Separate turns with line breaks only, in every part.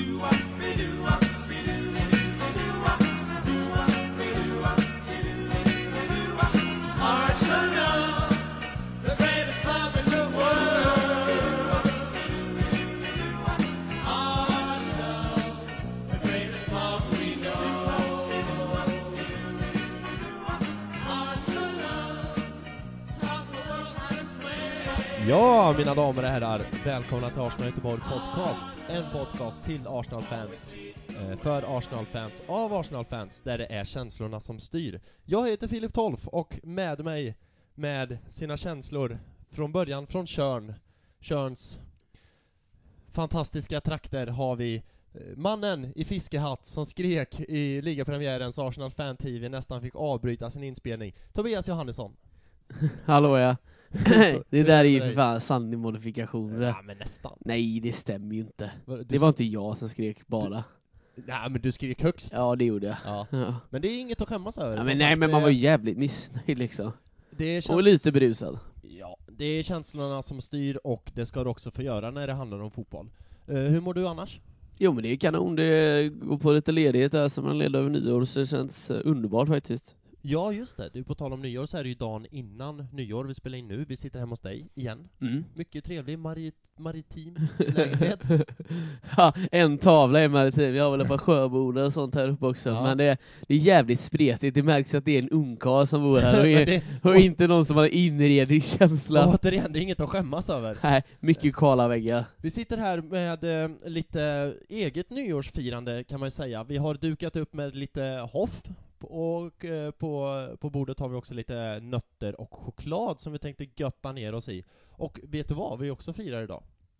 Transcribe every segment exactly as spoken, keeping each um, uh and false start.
Ja, mina damer och herrar, välkomna till Arsenal Göteborg podcast. En podcast till Arsenal-fans, eh, för Arsenal-fans, av Arsenal-fans, där det är känslorna som styr. Jag heter Filip Tolf och med mig, med sina känslor från början, från Tjörn, Tjörns fantastiska trakter, har vi eh, mannen i fiskehatt som skrek i ligapremiärens Arsenal-fan-T V nästan fick avbryta sin inspelning. Tobias Johannesson.
Hallå ja. Det där är ju för fan sanning modifikation.
Ja, men nästan.
Nej, det stämmer ju inte.
Du
Det var inte jag som skrek bara.
Nej, men du skrek högst.
Ja, det gjorde jag.
Ja.
Ja.
Men det är inget att skämmas över.
Ja,
Som
men
sagt,
nej, men man
det-
var ju jävligt missnöjd liksom.
det känns...
Och lite berusad.
Ja, det är känslorna som styr, och det ska du också få göra när det handlar om fotboll. Uh, hur mår du annars?
Jo, men det är kanon. Det går på lite ledighet där som man leder över nyår, så det känns uh, underbart faktiskt.
Ja, just det. Du, på tal om nyår, så är det ju dagen innan nyår. Vi spelar in nu. Vi sitter hemma hos dig igen.
Mm.
Mycket trevlig marit maritim lägenhet.
Ja, en tavla är maritim. Jag har väl ett par sjöbordar och sånt här uppe också.
Ja.
Men det är, det är jävligt spretigt. Det märks att det är en ungkarl som bor här och,
Men
är,
det-
och inte någon som har inredningskänsla.
Återigen, det är inget att skämmas över.
Nej, mycket kala väggar.
Vi sitter här med eh, lite eget nyårsfirande, kan man ju säga. Vi har dukat upp med lite hoff, och eh, på, på bordet har vi också lite nötter och choklad som vi tänkte götta ner oss i. Och vet du vad vi också firar idag?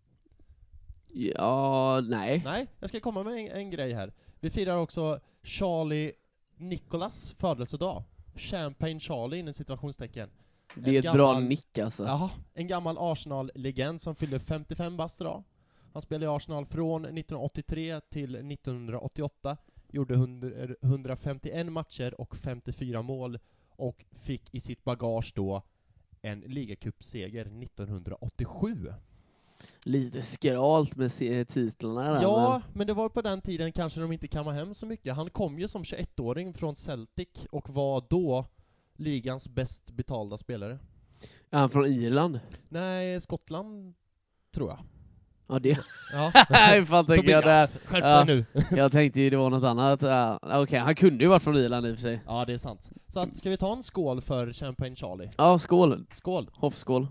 Ja, nej.
Nej, jag ska komma med en, en grej här. Vi firar också Charlie Nicholas födelsedag. Champagne Charlie inom situationstecken.
Det är ett
En
bra
gammal-
nick alltså.
Jaha, en gammal Arsenal-legend som fyllde femtiofem bast idag. Han spelade i Arsenal från nittonhundraåttiotre till nittonhundraåttioåtta. Gjorde hundra, hundrafemtioen matcher och femtiofyra mål. Och fick i sitt bagage då en ligacupseger nittonhundraåttiosju.
Lite skralt med se- titlarna där.
Ja, men det var på den tiden kanske de inte kammade hem så mycket. Han kom ju som tjugoettåring från Celtic och var då ligans bäst betalda spelare.
Är han från Irland?
Nej, Skottland tror jag.
Ja, det...
Ja.
Jag fattar inte jag där.
Tobias, skärp
Ja.
dig nu.
Jag tänkte ju det var något annat. Ja, okej, okay, han kunde ju varit från Irland i och för sig.
Ja, det är sant. Så att, ska vi ta en skål för Champagne Charlie?
Ja, skål.
Skål.
Hoffskål.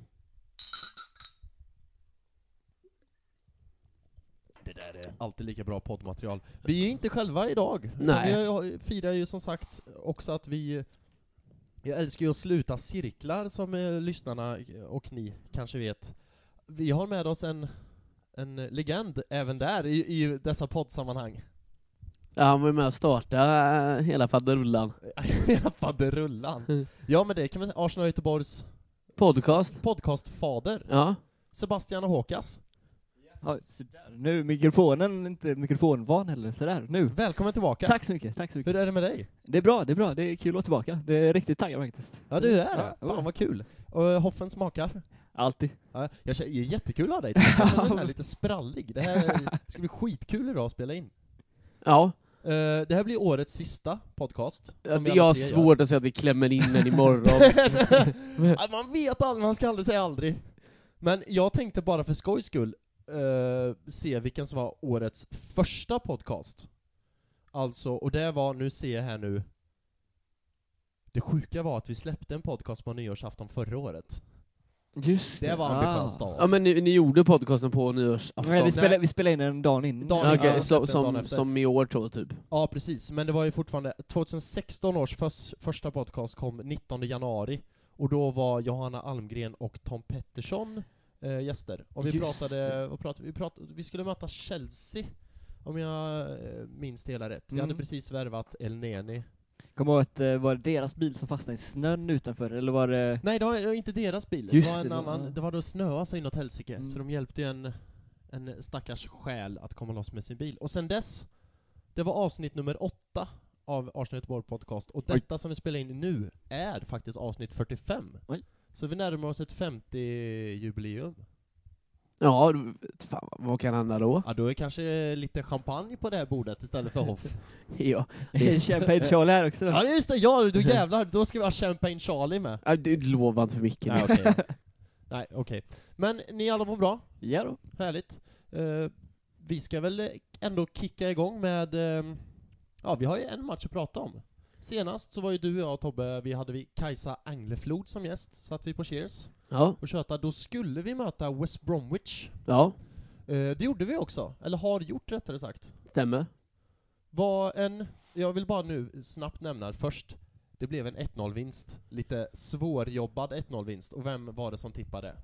Det där är alltid lika bra poddmaterial. Vi är inte själva idag.
Nej.
Vi har- firar ju som sagt också att vi... Jag älskar ju att sluta cirklar, som eh, lyssnarna och ni kanske vet. Vi har med oss en, en legend även där i, i dessa poddsammanhang.
Ja, han var ju med att starta äh, hela faderullan.
Hela faderullan. Ja, men det kan man säga. Arsenal Göteborgs
Podcast.
podcastfader.
Ja.
Sebastian och Håkas.
Ja, så där. Nu mikrofonen, inte mikrofonvan heller, sådär, nu.
Välkommen tillbaka.
Tack så mycket, tack så mycket.
Hur är det med dig?
Det är bra, det är bra, det är kul att vara tillbaka. Det är riktigt taggad faktiskt.
Ja, du är det.
Ja,
Fan vad kul. Och eh, hoffen smakar.
Alltid.
Ja, jag känner, det är jättekul att ha dig. Jag känner mig så här lite sprallig. Det här ska bli skitkul idag att spela in.
Ja.
Uh, det här blir årets sista podcast. som vi alla
Jag har
tre gör.
svårt att säga att vi klämmer in en imorgon.
Ja, man vet aldrig, man ska aldrig säga aldrig. Men jag tänkte bara för skojs skull uh, se vilken som var årets första podcast. Alltså, och det var, nu ser jag här nu. Det sjuka var att vi släppte en podcast på nyårsafton förra året.
Just
Det var ambitiöst av oss.
Ja, men ni, ni gjorde podcasten på nyårsafton.
Men vi,
Nej.
spelade, vi spelade in en dag innan.
Dagen
Ja,
innan.
okej,
Ja,
så,
släppte dagen
som,
efter.
som i år tror jag typ.
Ja, precis. Men det var ju fortfarande... tjugohundrasexton års förs, första podcast kom nittonde januari. Och då var Johanna Almgren och Tom Pettersson eh, gäster. Och vi
Just
pratade,
det.
vad pratade, vi pratade... Vi skulle möta Chelsea, om jag eh, minns det hela rätt. Vi
Mm.
hade precis värvat El Neni.
Kommer ihåg att eh, var det deras bil som fastnade i snön utanför, eller var det...
Nej, det var, det var inte deras bil.
Just
det var en
det, det var-
annan... Det var då snöa så inåt helsike.
Mm.
Så de hjälpte ju en, en stackars själ att komma loss med sin bil. Och sen dess, det var avsnitt nummer åtta av Arsenal Göteborg podcast. Och detta som vi spelar in nu är faktiskt avsnitt fyrtiofem.
Oj.
Så vi närmar oss ett femtio-jubileum.
Ja, du- fan, vad kan hända då?
Ja, då är kanske lite champagne på det här bordet istället för hoff.
Ja,
Champagne Charlie här också då.
Ja, just det, ja, då jävlar, då ska vi ha Champagne Charlie med.
Ja, du lovar inte för mycket.
Nej, okej. Nej, okej. Men ni alla mår bra?
Ja då.
Härligt. Uh, vi ska väl ändå kicka igång med... Uh, ja, vi har ju en match att prata om. Senast så var ju du och jag och Tobbe, vi hade vi Kajsa Angleflod som gäst, satt vi på Cheers
Ja,
och köta. Då skulle vi möta West Bromwich.
ja,
Uh, det gjorde vi också, eller har gjort rättare sagt.
stämmer.
Var en... Jag vill bara nu snabbt nämna först. Det blev en ett noll-vinst. Lite svårjobbad ett noll-vinst. Och vem var det som tippade?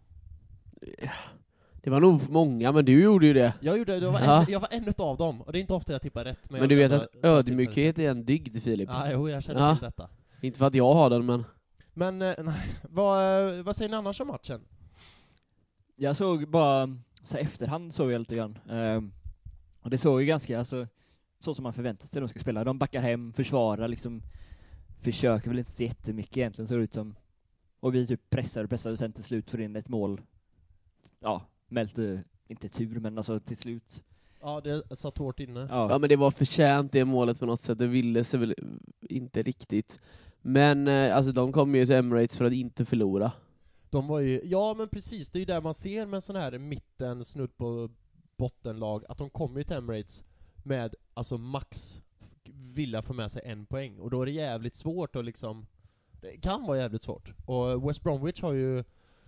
Det var nog många, men du gjorde ju det.
Jag gjorde, jag var,
Ja.
en, jag var en utav dem. Och det är inte ofta jag tippar rätt.
Men,
jag
du vet
ändå
att
ta
ödmjukhet är en dygd, Filip.
tillfället. Ja, jo, jag känner
Ja.
till detta.
Inte för att jag har den, men...
Men, eh, nej. Vad, vad säger ni annars om matchen?
Jag såg bara, så efterhand såg jag lite grann. Ehm, och det såg ju ganska, alltså, så som man förväntar sig de ska spela. De backar hem, försvarar, liksom, försöker väl inte så jättemycket egentligen, så det ut som. Och vi typ pressar och pressar och sen till slut får in ett mål. Ja, med lite, inte tur, men alltså till slut.
Ja, det satt hårt inne.
Ja,
Ja,
men det var förtjänt det målet på något sätt. Det ville sig väl inte riktigt. Men eh, alltså de kom ju till Emirates för att inte förlora.
De var ju, ja men precis, det är ju där man ser med sån här mitten, snudd på bottenlag, att de kommer ju till Emirates med, alltså max vilja få med sig en poäng. Och då är det jävligt svårt att liksom, det kan vara jävligt svårt. Och West Bromwich har ju,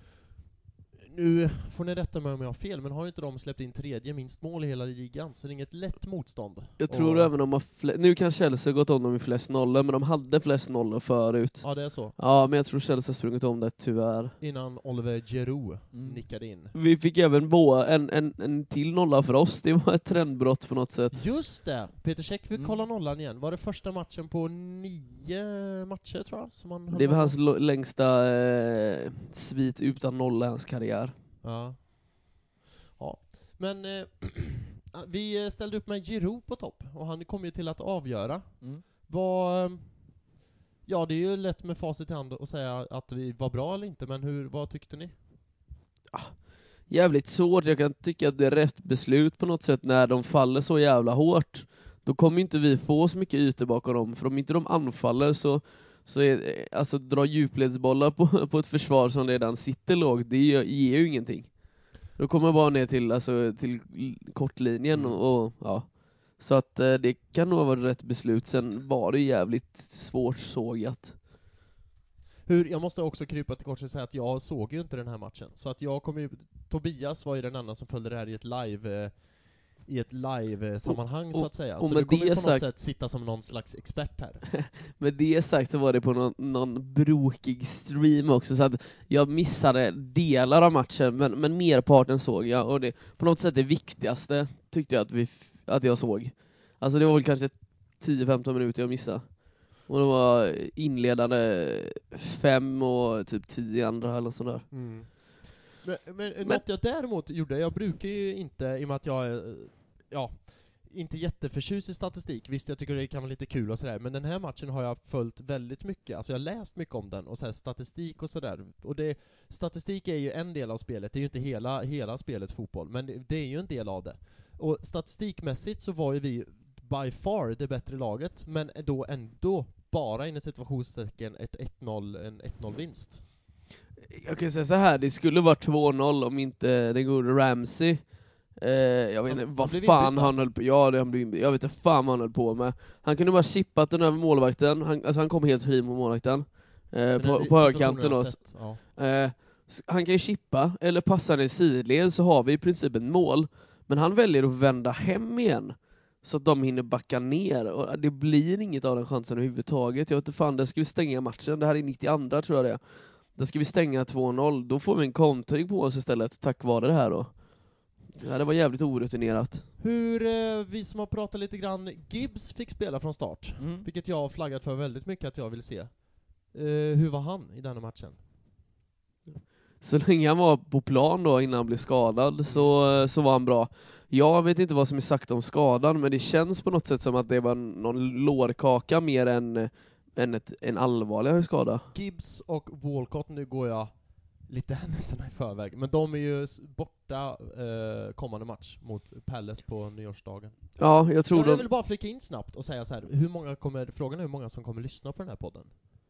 nu får ni rätta mig om jag har fel, men har ju inte de släppt in tredje minst mål i hela ligan, så det är inget lätt motstånd.
Jag tror
och,
även de har fle- nu kan Chelsea gått om dem i flest nollor, men de hade flest nollor förut.
Ja, det är så.
Ja, men jag tror Chelsea har sprungit om det tyvärr.
Innan Oliver Giroud
Mm.
nickade in.
Vi fick även bo en, en, en till nolla för oss. Det var ett trendbrott på något sätt.
Just det! Peter Käck fick
Mm.
kolla nollan igen. Var det första matchen på nio matcher, tror jag? Som han höll
Det var
med
hans
om?
lo- längsta eh, svit utan nolla i hans karriär.
Ja. Ja. Men eh, vi ställde upp med Giroud på topp, och han kom ju till att avgöra.
Mm.
Vad... eh, Ja, det är ju lätt med facit i hand att säga att vi var bra eller inte, men hur, vad tyckte ni?
Jävligt svårt. Jag kan tycka att det är rätt beslut på något sätt när de faller så jävla hårt. Då kommer inte vi få så mycket ytor bakom dem. För om inte de anfaller så, så är, alltså dra djupledsbollar på, på ett försvar som redan sitter lågt, det ger, ger ju ingenting. Då kommer man bara ner till, alltså, till kortlinjen och, och ja. Så att eh, det kan nog vara rätt beslut. Sen var det jävligt svårt sågat.
Hur, jag måste också krypa till korset och säga att jag såg ju inte den här matchen. Så att jag kom ju, Tobias var ju den enda som följde det här i ett live, eh, i ett live-sammanhang
Och-
så att säga.
och
Så
med
du kommer
det
ju på något
sagt-
sätt sitta som någon slags expert här.
Med det sagt så var det på någon, någon brokig stream också, så att jag missade delar av matchen, men, men merparten såg jag, och det på något sätt det viktigaste tyckte jag att, vi, f- att jag såg. Alltså det var väl kanske tio femton minuter jag missade. Och det var inledande fem och typ tio andra eller sådär.
Mm. Men, men, något jag däremot gjorde, jag brukar ju inte, i och med att jag är, ja, inte jätteförtjust i statistik. Visst, jag tycker det kan vara lite kul och sådär, men den här matchen har jag följt väldigt mycket. Alltså jag har läst mycket om den, och så här, statistik och sådär. Och det, statistik är ju en del av spelet, det är ju inte hela, hela spelet fotboll, men det, det är ju en del av det. Och statistikmässigt så var ju vi by far det bättre laget, men då ändå bara inom situationstecken ett ett noll, en ett noll-vinst.
Jag kan säga så här, det skulle vara två noll om inte den gode Ramsey. Eh, jag vet
Han-
inte
han
vad
blev
fan
inbytt, va?
han höll på. Ja, det han blev inbytt. Jag vet inte fan vad han höll på med. Han kunde bara chippat den över målvakten. Han, alltså han kom helt fri mot målvakten. Eh,
Den
på,
här
på
situationen
högerkanten
har jag
då.
sett, ja.
Eh, s- han kan ju chippa eller passa den i sidled, så har vi i princip ett mål. Men han väljer att vända hem igen, så att de hinner backa ner. Och det blir inget av den chansen överhuvudtaget. Jag vet inte fan, där ska vi stänga matchen. Det här är nittiotvå tror jag det är. Där ska vi stänga två noll. Då får vi en kontring på oss istället, tack vare det här då. Ja, det var jävligt orutinerat.
Hur, eh, vi som har pratat lite grann, Gibbs fick spela från start,
Mm.
vilket jag har flaggat för väldigt mycket att jag vill se. Eh, hur var han i denna matchen?
Så länge han var på plan då innan han blev skadad så, så var han bra. Jag vet inte vad som är sagt om skadan, men det känns på något sätt som att det var någon lårkaka mer än, än ett, en allvarligare skada.
Gibbs och Walcott, nu går jag lite händelserna i förväg. Men de är ju s- borta eh, kommande match mot Palace på nyårsdagen.
Ja, jag tror
Jag
de...
vill bara flika in snabbt och säga så här, hur många kommer, frågan är hur många som kommer lyssna på den här podden.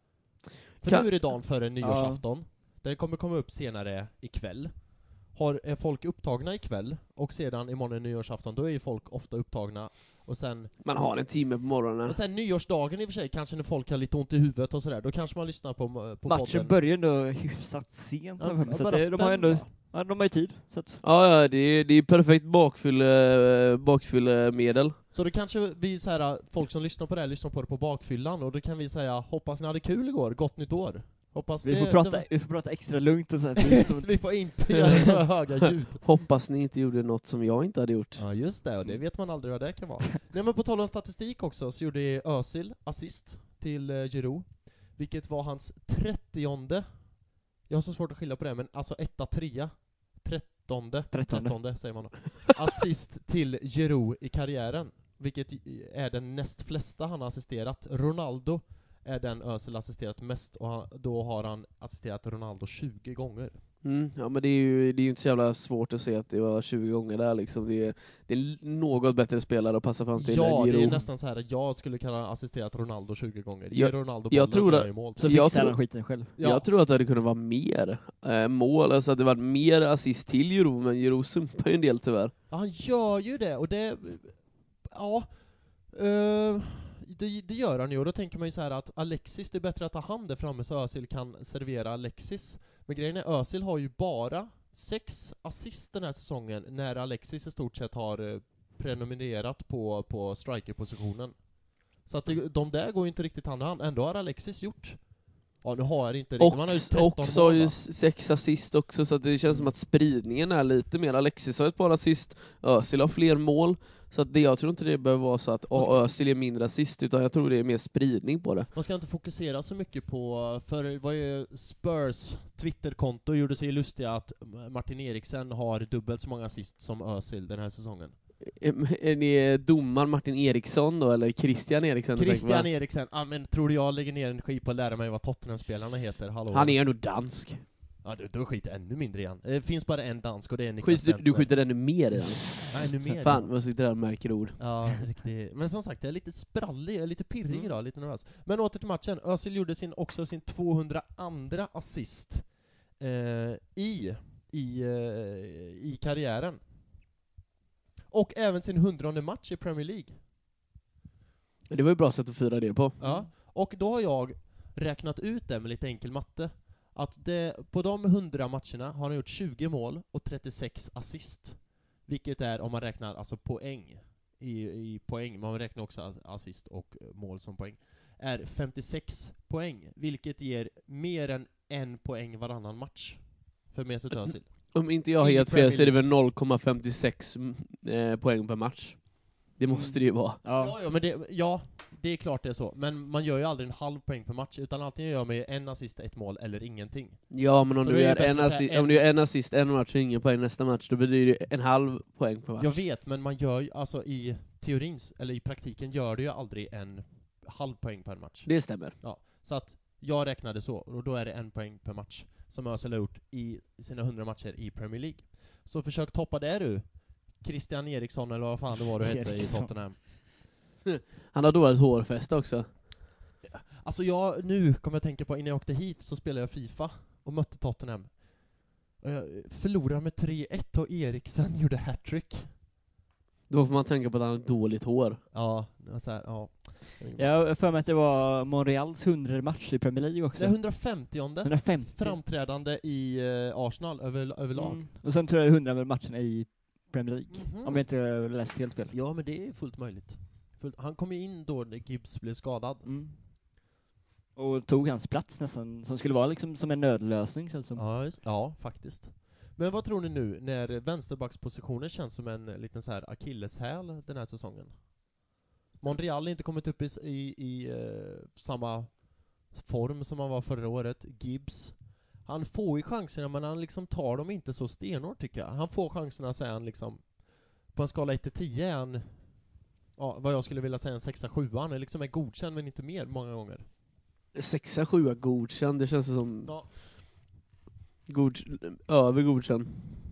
För
Kan-
nu är det dagen före nyårsafton. Den kommer komma upp senare ikväll. Har, är folk upptagna ikväll och sedan imorgon är nyårsafton, då är ju folk ofta upptagna. Och sen,
Man har en timme på morgonen.
och sen nyårsdagen i och för sig, kanske när folk har lite ont i huvudet och sådär, då kanske man lyssnar på, på
Matchen
podden.
börjar ändå hyfsat sent.
Ja,
har jag för mig, så
bara
att det, de har
fem,
ändå,
va?
ja, de har ju tid. Så att,
Ja, ja, det är, det är perfekt bakfylle, bakfyllemedel.
Så då kanske vi så här, folk som lyssnar på det här lyssnar på det på bakfyllan, och då kan vi säga hoppas ni hade kul igår, gott nytt år. Hoppas
vi,
det,
får prata,
det
vi får prata extra lugnt och så här.
var...
fint, som-
vi får inte göra några höga ljud.
Hoppas ni inte gjorde något som jag inte hade gjort.
Ja just det, och det vet man aldrig vad det kan vara. Nej men på tal om statistik också, så gjorde Özil assist till uh, Giroud, vilket var hans trettionde. Jag har så svårt att skilja på det, men alltså etta, trea, trettonde,
Trettonde.
trettonde säger man då. Assist till Giroud i karriären, vilket är den näst flesta han har assisterat. Ronaldo är den Özil assisterat mest, och han, då har han assisterat Ronaldo tjugo gånger.
Mm, ja, men det är ju det är ju inte så jävla svårt att se att det var tjugo gånger där liksom. Det är, det är något bättre spelare att passa fram till.
Ja,
Giroud.
det är nästan så här att jag skulle kunna assisterat Ronaldo tjugo gånger. Ge
Jag-
Ronaldo
jag
bollen
tror
så
att-
gör han mål.
Så
Jag
fixar
tror-
han skiten själv.
Ja.
Jag tror att det hade kunnat vara mer eh, mål, alltså att det var mer assist till Giroud, men Giroud sumpar ju en del tyvärr.
Ja, han gör ju det, och det... Ja... eh, det, det gör han ju, och då tänker man ju så här att Alexis, det är bättre att ha hand där framme så Özil kan servera Alexis. Men grejen är, Özil har ju bara sex assist den här säsongen, när Alexis i stort sett har eh, prenumererat på, på strikerpositionen. Så att det, de där går ju inte riktigt hand i hand. Ändå har Alexis gjort... Ja, nu har jag inte riktigt...
Och,
Man har ju tretton
också har
mål,
ju
va?
sex assist också, så att det känns som att spridningen är lite mer. Alexis har ett par assist, Özil har fler mål, så att det, jag tror inte det behöver vara så att
Man ska-
Özil är mindre assist, utan jag tror det är mer spridning på det.
Man ska inte fokusera så mycket på, för vad är Spurs Twitterkonto gjorde sig lustiga att Martin Eriksen har dubbelt så många assist som Özil den här säsongen.
Är, är ni domar Martin Eriksson då, eller Christian Eriksen?
Christian Eriksen, ja men tror du jag lägger ner energi på att lära mig vad Tottenham-spelarna heter? Hallå?
Han är ändå dansk.
Ja, då, då skiter jag ännu mindre igen. Det finns bara en dansk och det är Niklas
Skit, du,
Bentner.
du skiter ännu mer i den.
Ja, ännu mer.
Fan, vad sitter där och märker ord.
Ja, riktigt. Men som sagt, jag är lite sprallig, jag är lite pirrig
Mm.
idag, lite nervös. Men åter till matchen. Özil gjorde sin, också sin tvåhundraandra assist eh, i, i, eh, i karriären. Och även sin hundrade match i Premier League.
Det var ju bra sätt att fira det på.
Ja. Och då har jag räknat ut det med lite enkel matte. Att det, på de hundra matcherna har han gjort tjugo mål och trettiosex assist. Vilket är, om man räknar alltså poäng, i, i poäng, man räknar också as- assist och eh, mål som poäng, är femtiosex poäng. Vilket ger mer än en poäng varannan match för Mesut Özil.
Om inte jag har
I
helt
Premier
fel så är det väl noll komma femtiosex eh, poäng per match. Det måste det ju vara.
Ja.
Ja, ja, men det, ja, det är klart det är så. Men man gör ju aldrig en halv poäng per match, utan antingen gör man ju en assist, ett mål eller ingenting.
Ja, men om
Så
du
det är
gör
bättre
en,
att säga
assi-
en-
om du gör en assist, en match och ingen poäng nästa match, då betyder det en halv poäng per match.
Jag vet, men man gör ju, alltså i teorin, eller i praktiken gör det ju aldrig en halv poäng per match.
Det stämmer.
Ja, så att jag räknade så, och då är det en poäng per match som Özil har gjort i sina hundra matcher i Premier League. Så försök toppa det du, Christian Eriksson, eller vad fan det var du hette i
Eriksson.
Tottenham.
Han har dåligt hårfäste också.
Alltså jag, nu kommer jag tänka på, innan jag åkte hit så spelade jag FIFA och mötte Tottenham. Och jag förlorade med tre ett och Eriksen gjorde hattrick.
Då får man tänka på att han har dåligt hår.
Ja, det var så här, ja.
Jag har för mig att det var Montreals hundrade match i Premier League också.
Det är hundrafemtionde
hundrafemtio.
framträdande i eh, Arsenal över, överlag.
Mm. Och sen tror jag det är hundrade matchen i Premier League.
Mhm.
Om jag inte läst helt fel.
Ja, men det är fullt möjligt. Fullt, han kom ju in då när Gibbs blev skadad.
Mm. Och tog hans plats nästan, som skulle vara liksom som en nödlösning känns som.
Ja, just, ja, faktiskt. Men vad tror ni nu, när vänsterbackspositionen känns som en liten så här akilleshäl den här säsongen? Montreal har inte kommit upp i, s- i, i eh, samma form som han var förra året. Gibbs, han får ju chanserna, men han liksom tar dem inte så stenhårt tycker jag. Han får chanserna, så är han liksom, på en skala ett till tio är han, ja, vad jag skulle vilja säga en sexa sjua. Han är liksom är godkänd, men inte mer många gånger.
Sexa, sjua godkänd, det känns som...
Ja.
God, över godkänd.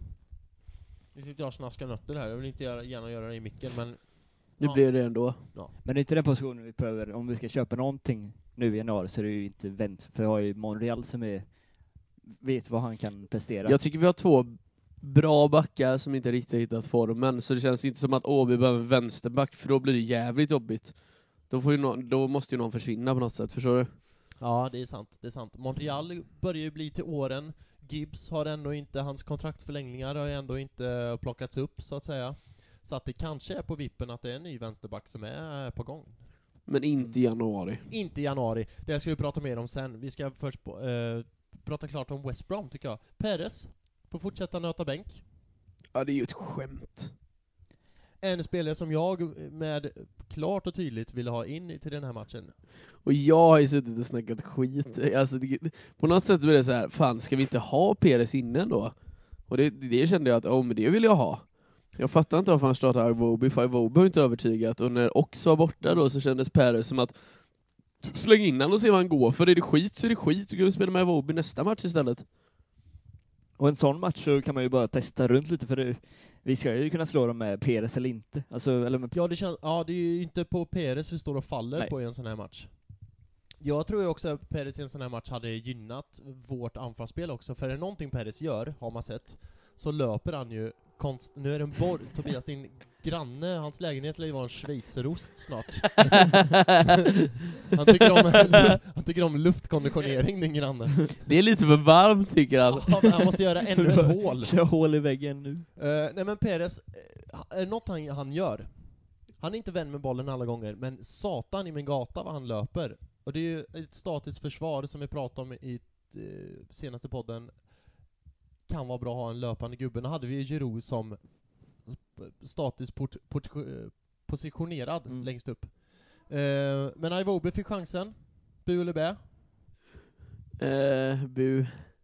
Nu sitter jag och snaskar nötter här. Jag vill inte göra, gärna göra det i micken, men...
Det
ja.
blir det ändå.
Ja.
Men det är inte den positionen vi behöver. Om vi ska köpa någonting nu i januari så är det ju inte vänt. För jag har ju Monreal som är, vet vad han kan prestera.
Jag tycker vi har två bra backar som inte riktigt hittat formen. Så det känns inte som att åh, vi behöver en vänsterback. För då blir det jävligt jobbigt. Då, får ju någon, då måste ju någon försvinna på något sätt, förstår du?
Ja, det är sant. Det är sant. Montreal börjar ju bli till åren. Gibbs har ändå inte, hans kontraktförlängningar har ju ändå inte plockats upp, så att säga. Så att det kanske är på vippen att det är en ny vänsterback som är på gång.
Men inte i januari.
Inte i januari. Det ska vi prata mer om sen. Vi ska först på, eh, prata klart om West Brom, tycker jag. Perez får fortsätta nöta bänk.
Ja, det är ju ett skämt.
En spelare som jag med klart och tydligt ville ha in till den här matchen.
Och jag har ju suttit och snackat skit. Alltså, det, på något sätt så är det så här, fan, ska vi inte ha Perez innan då? Och det, det kände jag att, oh, men det vill jag ha. Jag fattar inte varför han startade Iwobi, för Iwobi har inte övertygat. Och när också var borta då så kändes Perez som att släng in han och se vad han går. För är det skit så är det skit. Du kan vi spela med Iwobi nästa match istället.
Och en sån match så kan man ju bara testa runt lite, för det, vi ska ju kunna slå dem med Perez eller inte. Alltså, eller med...
Ja, det känns, ja, det är ju inte på Perez vi står och faller
Nej.
på i en sån här match. Jag tror ju också att Perez i en sån här match hade gynnat vårt anfallsspel också. För är det någonting Perez gör, har man sett, så löper han ju konst... Nu är det en borr... Tobias, din granne, hans lägenhet lär ju vara en schweizerost snart. han, tycker om, han tycker om luftkonditionering, din granne.
Det är lite för varmt, tycker han.
Ja, men han måste göra ännu ett hål.
Kör hål i väggen nu.
Uh, nej men Perez, uh, är det något han, han gör? Han är inte vän med bollen alla gånger, men satan i min gata vad han löper. Och det är ju ett statiskt försvar som vi pratade om i uh, senaste podden. Kan vara bra att ha en löpande gubbe. Nu hade vi ju Giroud som statiskt port, port, positionerad mm. längst upp. Uh, men Iwobi fick chansen. Bu eller bä?
Uh, bu.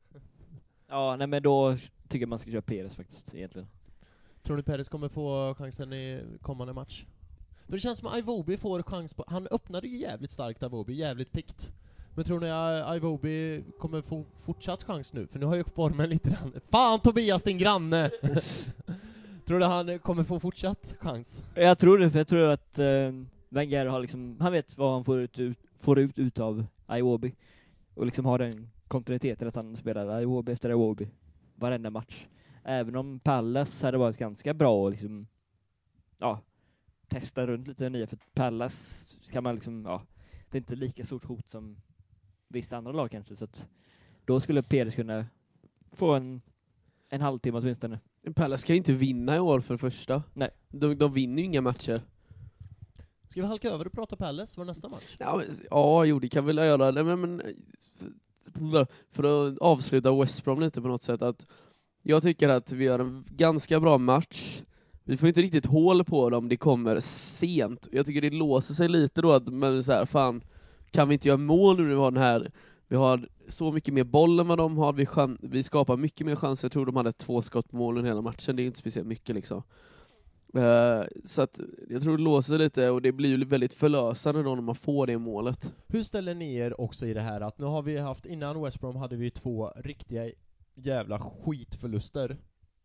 Ja, nej men då tycker jag man ska köra Perez faktiskt, egentligen.
Tror ni Perez kommer få chansen i kommande match? För det känns som att Iwobi får chans på... Han öppnade ju jävligt starkt, Iwobi, jävligt pikt. Men tror ni Iwobi kommer få fortsatt chans nu? För nu har ju formen lite grann... Fan Tobias, din granne! Tror du han kommer få fortsatt chans?
Jag tror det, för jag tror att eh, Wenger har liksom... Han vet vad han får ut, ut, får ut utav Iwobi. Och liksom har den kontinuiteten att han spelar Iwobi efter Iwobi varenda match. Även om Pallas hade varit ganska bra och liksom... Ja... testa runt lite nya, för Pallas kan man liksom, ja, det är inte lika stort hot som vissa andra lag kanske, så att då skulle Perez kunna få en, en halvtimme åtminstone.
Pallas kan ju inte vinna i år för det första.
Nej.
De, de vinner ju inga matcher.
Ska vi halka över och prata Pallas för nästa match?
Ja, men, ja jo, det kan väl göra det, men, men för, för att avsluta West Brom lite på något sätt, att jag tycker att vi gör en ganska bra match. Vi får inte riktigt hål på dem, det kommer sent. Jag tycker det låser sig lite då att man så här, fan, kan vi inte göra mål nu när vi har den här? Vi har så mycket mer boll än vad de har. Vi, chan- vi skapar mycket mer chanser. Jag tror de hade två skott på målen hela matchen. Det är inte speciellt mycket liksom. Uh, så att jag tror det låser lite och det blir ju väldigt förlösande då när man får det målet.
Hur ställer ni er också i det här att nu har vi haft, innan West Brom hade vi två riktiga jävla skitförluster.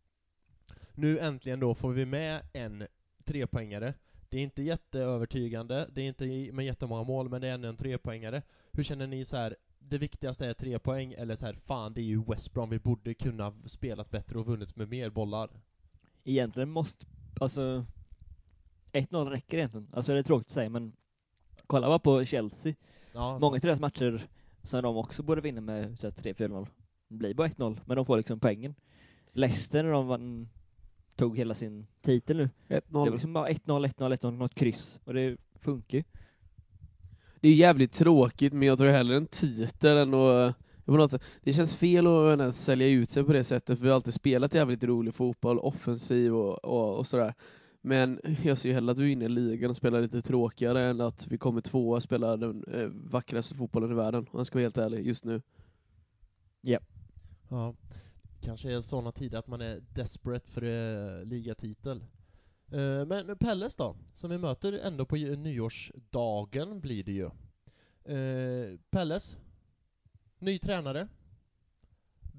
Nu äntligen då får vi med en trepoängare. Det är inte jätteövertygande, det är inte med jättemånga mål, men det är ändå en trepoängare. Hur känner ni så här? Det viktigaste är tre poäng, eller så här, fan det är ju West Brom, vi borde kunna spelat bättre och vunnits med mer bollar.
Egentligen måste, alltså ett noll räcker egentligen. Alltså det är tråkigt att säga, men kolla bara på Chelsea.
Ja,
många till deras matcher som de också borde vinna med så här, tre fyra noll. Det blir bara ett noll, men de får liksom poängen. Leicester när de vann, tog hela sin titel nu.
ett noll.
Det var liksom bara ett noll, ett noll, ett noll, något kryss. Och det funkar ju.
Det är jävligt tråkigt, men jag tror hellre en titel än att, på något sätt, det känns fel att äh, sälja ut sig på det sättet, för vi har alltid spelat jävligt rolig fotboll, offensiv och, och, och sådär. Men jag ser ju hellre att vi är inne i ligan och spelar lite tråkigare än att vi kommer två och spelar den äh, vackraste fotbollen i världen, om jag ska vara helt ärlig, just nu.
Ja. Yeah.
Ja. Kanske är sådana tider att man är desperate för uh, ligatitel. Uh, men Pelles då, som vi möter ändå på nyårsdagen blir det ju. Uh, Pelles, ny tränare.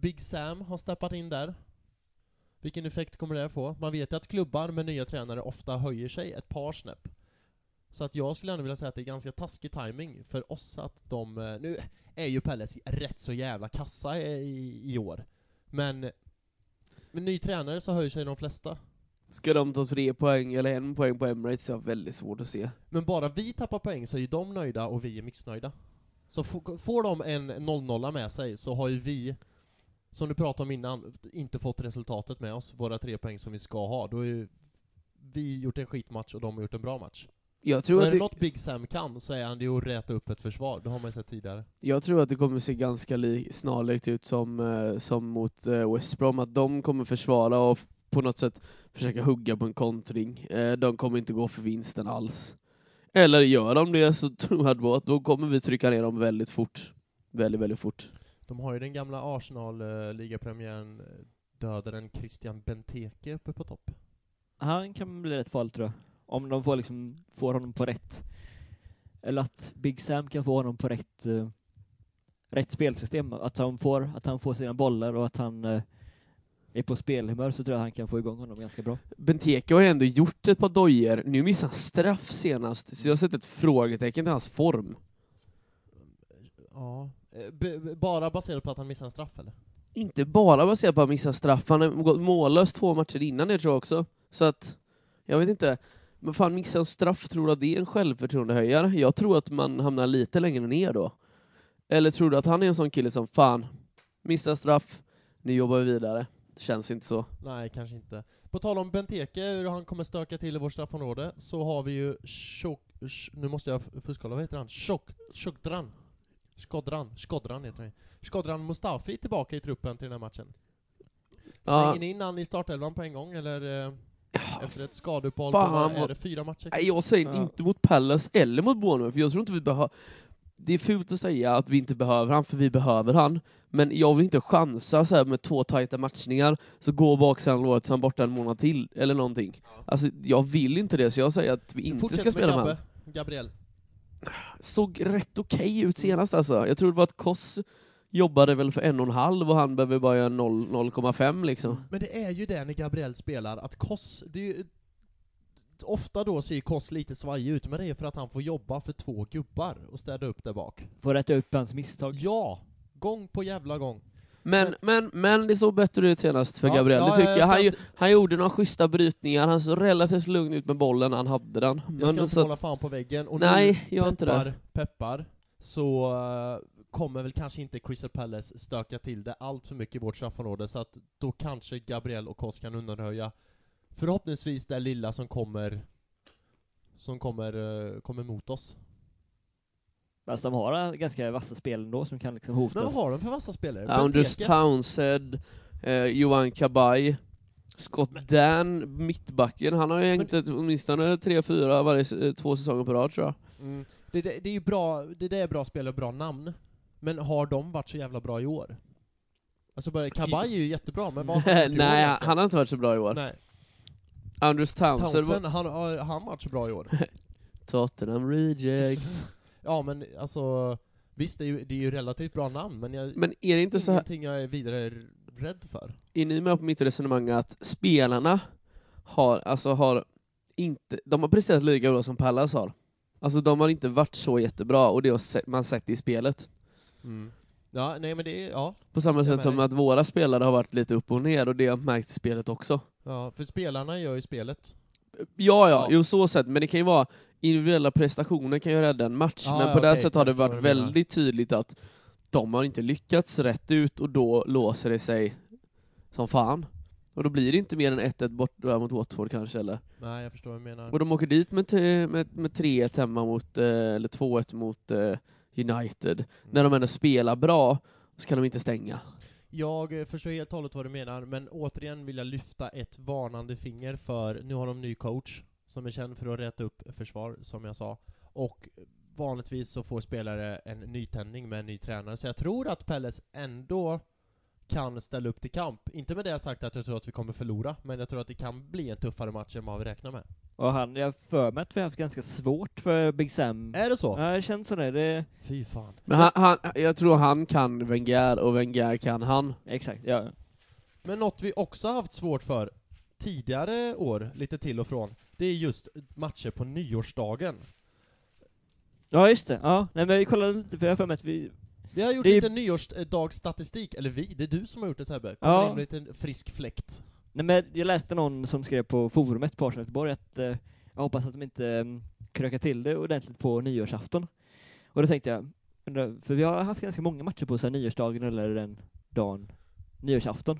Big Sam har steppat in där. Vilken effekt kommer det få? Man vet ju att klubbar med nya tränare ofta höjer sig ett par snäpp. Så att jag skulle ändå vilja säga att det är ganska taskig timing för oss att de... Nu är ju Pelles rätt så jävla kassa i, i år. Men med ny tränare så höjer sig de flesta.
Ska de ta tre poäng eller en poäng på Emirates är väldigt svårt att se.
Men bara vi tappar poäng så är ju de nöjda och vi är missnöjda. Så f- får de en noll noll med sig så har ju vi, som du pratade om innan, inte fått resultatet med oss, våra tre poäng som vi ska ha. Då är ju vi gjort en skitmatch och de har gjort en bra match.
Jag tror
och är
att
det
det,
något Big Sam kan så är han det att räta upp ett försvar. Det har man ju sett tidigare.
jag tror att det kommer se ganska li, snarlikt ut som, eh, som mot eh, West Brom, att de kommer försvara och f- på något sätt försöka hugga på en kontring. Eh, de kommer inte gå för vinsten alls. Eller gör de det så tror jag att då kommer vi trycka ner dem väldigt fort. Väldigt, väldigt fort.
De har ju den gamla Arsenal-ligapremiären eh, dödaren Christian Benteke uppe på topp.
Han kan bli rätt farligt tror jag. Om de får liksom får honom på rätt, eller att Big Sam kan få honom på rätt uh, rätt spelsystem, att han får att han får sina bollar och att han uh, är på spelhumör, så tror jag han kan få igång honom ganska bra.
Benteke har ju ändå gjort ett par dojer. Nu missar han straff senast, så jag har sett ett frågetecken till hans form.
Ja. Eh, b- b- bara baserat på att han missar en straff eller?
Inte bara baserat på att missa straff, han har gått mållös två matcher innan det tror jag också. Så att, jag vet inte. Men fan, missa en straff, tror du att det är en självförtroendehöjare? Jag tror att man hamnar lite längre ner då. Eller tror du att han är en sån kille som, fan, missa straff, nu jobbar vi vidare. Det känns inte så.
Nej, kanske inte. På tal om Benteke, hur han kommer stöka till i vårt straffområde, så har vi ju Shok... Sh- nu måste jag fuskala, vad heter han? Shok... Shokdran. Skodran. Skodran heter han. Skodran Mustafi tillbaka i truppen till den här matchen.
Ja.
Slänger ni in han i startelvan på en gång, eller eh, efter ett skadeuppehåll på,
fan,
vad är
vad-
det, fyra matcher?
Nej, jag säger
Ja.
inte mot Palace eller mot Bournemouth, för jag tror inte vi behöver... Det är fult att säga att vi inte behöver han, för vi behöver han. Men jag vill inte chansa så här med två tajta matchningar, så gå bak sen låt han borta en månad till, eller någonting. Alltså, jag vill inte det, så jag säger att vi inte
Fortsätt
ska spela med
Gabbe.
han.
Gabriel.
Såg rätt okej ut senast alltså. Jag tror det var att Koss jobbade väl för en och en halv och han behöver bara göra noll komma fem liksom.
Men det är ju det när Gabriel spelar, att Koss, det är ju, ofta då ser Koss lite svajig ut, men det är för att han får jobba för två gubbar och städa upp där bak.
Får rätta upp hans misstag.
Ja, gång på jävla gång.
Men, men, men det såg bättre ut senast för
Ja,
Gabriel,
ja,
det tycker
jag
jag.
ska
Han, ju-
inte-
han gjorde några schyssta brytningar, han såg relativt lugn ut med bollen när han hade den.
Jag
Men
ska inte
så
hålla
att,
fan på väggen. Och
nej,
nu,
gör inte
peppar,
det.
peppar, så uh, kommer väl kanske inte Crystal Palace stöka till det allt för mycket i vårt straffområde, så att då kanske Gabriel och Koss kan undanröja förhoppningsvis det lilla som kommer som kommer, uh, kommer mot oss.
Alltså de har ganska vassa spel ändå som kan liksom hota
Men vad
oss.
har de för vassa spelare?
Andrews
Benteke?
Townsend, eh, Johan Kabay, Scott Dan, mittbacken, han har ju hängt ett, åtminstone tre, fyra varje eh, två säsonger på rad tror jag.
Mm. Det, det, det är ju bra, det, det är bra spelare och bra namn. Men har de varit så jävla bra i år? Alltså bara, Kabay är ju jättebra, men vad har han gjort i år
Nej, han,
egentligen?
han har inte varit så bra i år.
Nej.
Andrews Townsend,
Townsend,
var
han har han varit så bra i år?
Tottenham reject.
Ja, men alltså visst, det är ju, det är ju relativt bra namn, men jag,
Men är det inte så här,
ingenting jag är vidare rädd för.
är ni med på mitt resonemang att spelarna har, alltså har inte, de har presterat lika bra som Pallas har. Alltså de har inte varit så jättebra, och det har se- man sett i spelet.
Mm. Ja, nej men det är, ja.
På samma
Jag
sätt
med
som
dig.
att våra spelare har varit lite upp och ner, och det har märkt i spelet också.
Ja, för spelarna gör ju spelet.
Ja, ja,
Ja.
jo så sett, men det kan ju vara individuella prestationer kan ju rädda en match,
Ja,
men
ja,
på det här
okej,
sättet har det
jag förstår
varit
vad du menar.
väldigt tydligt att de har inte lyckats rätt ut, och då låser det sig som fan. Och då blir det inte mer än ett ett bort där mot Watford kanske, eller?
Nej, jag förstår vad du menar.
Och de åker dit med, t- med, med tre ett hemma mot, eh, eller två ett mot eh, United. När de ändå spelar bra, så kan de inte stänga.
Jag eh, förstår helt och hållet vad du menar, men återigen vill jag lyfta ett varnande finger för, nu har de ny coach som är känd för att rätta upp försvar, som jag sa. Och vanligtvis så får spelare en nytändning med en ny tränare, så jag tror att Pelles ändå kan ställa upp till kamp. Inte med det sagt att jag tror att vi kommer förlora, men jag tror att det kan bli en tuffare match än vad vi räknar med.
Och han, jag har för mig att vi har haft ganska svårt för Big Sam.
Är det så?
Ja, det känns så där. Det...
Fy fan.
Men han, han, jag tror han kan Wenger och Wenger kan han.
Exakt, ja.
Men något vi också har haft svårt för tidigare år, lite till och från, det är just matcher på nyårsdagen.
Ja, just det. Ja, nej men vi kollade lite, för jag har för mig att vi...
Vi har gjort
Det är-
lite nyårsdagsstatistik, eller vi, det är du som har gjort det, Sebbe. Kommer
Ja.
in med en liten frisk fläkt.
Nej men jag läste någon som skrev på forumet på Arsenal Göteborg att eh, jag hoppas att de inte um, krökar till det ordentligt på nyårsafton. Och då tänkte jag, undra, för vi har haft ganska många matcher på så här, nyårsdagen eller den dagen, nyårsafton.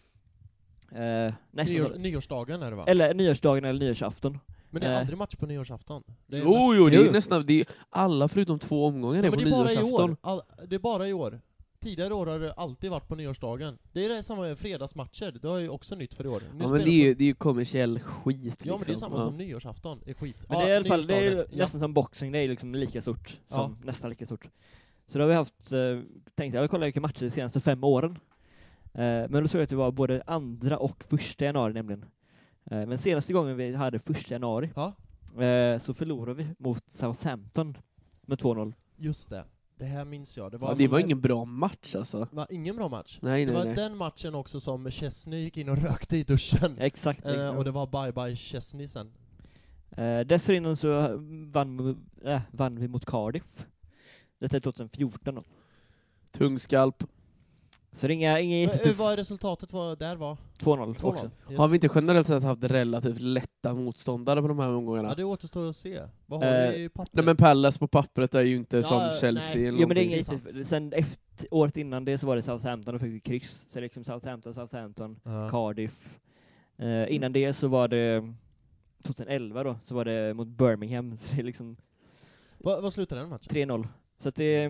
Eh, nästan
Nyårs,
så-
nyårsdagen är det va?
eller nyårsdagen eller nyårsafton.
Men det är
eh.
aldrig match på nyårsafton. Det är
Jo,
mest-
jo, det är
Jo.
nästan, det är alla förutom två omgångar
Ja,
är
men
på
det är bara i
nyårsafton.
år. All, det är bara i år. Tidigare år har det alltid varit på nyårsdagen. Det är det samma med fredagsmatcher. Det är ju också nytt för i år. Nu
Ja, men
spelar
det är ju
på-
det är ju kommersiell skit liksom.
Ja, men det är samma
Ja.
som nyårsafton. Det är skit.
Men
Ja,
det är i alla fall, det är ju
nyårsdagen.
nästan som boxing, det är liksom lika stort.
Ja.
Som, nästan lika stort. Så då har vi haft, eh, tänkte jag, jag kollar vilka matcher de senaste fem åren. Eh, men då såg jag att det var både andra och första januari nämligen. Eh, men senaste gången vi hade första januari
Ja,
eh, så förlorade vi mot Southampton med två noll.
just det. Det här minns jag. Det var,
Ja, det var ingen bra match alltså.
Det var ingen bra match.
Nej,
Det
nej,
var
nej.
den matchen också som Chesney gick in och rökte i duschen.
Exakt.
Eh, och det var bye bye Chesney sen.
Eh, dessförinnan så vann, äh, vann vi mot Cardiff. Detta är tjugohundrafjorton då.
Tung skalp.
Så det är inga, inga
Men,
jättetuff.
eh, vad är resultatet var, där var?
två noll
två
också.
noll. Yes.
Har vi inte generellt sett haft relativt lätta motståndare på de här omgångarna?
Ja, det återstår att se. Vad har
Eh,
vi i pappret?
Nej men Palace på pappret är ju inte
Ja,
som
nej.
Chelsea eller
Jo men det är
någonting.
inget
sant.
jätte... Sen efter, året innan det så var det Southampton, då fick vi kryss. Så det är liksom Southampton, Southampton,
Ja.
Cardiff. Eh, innan det så var det tjugoelva då, så var det mot Birmingham. Så det är liksom
Vad, vad slutar den matchen?
tre noll. Så att det,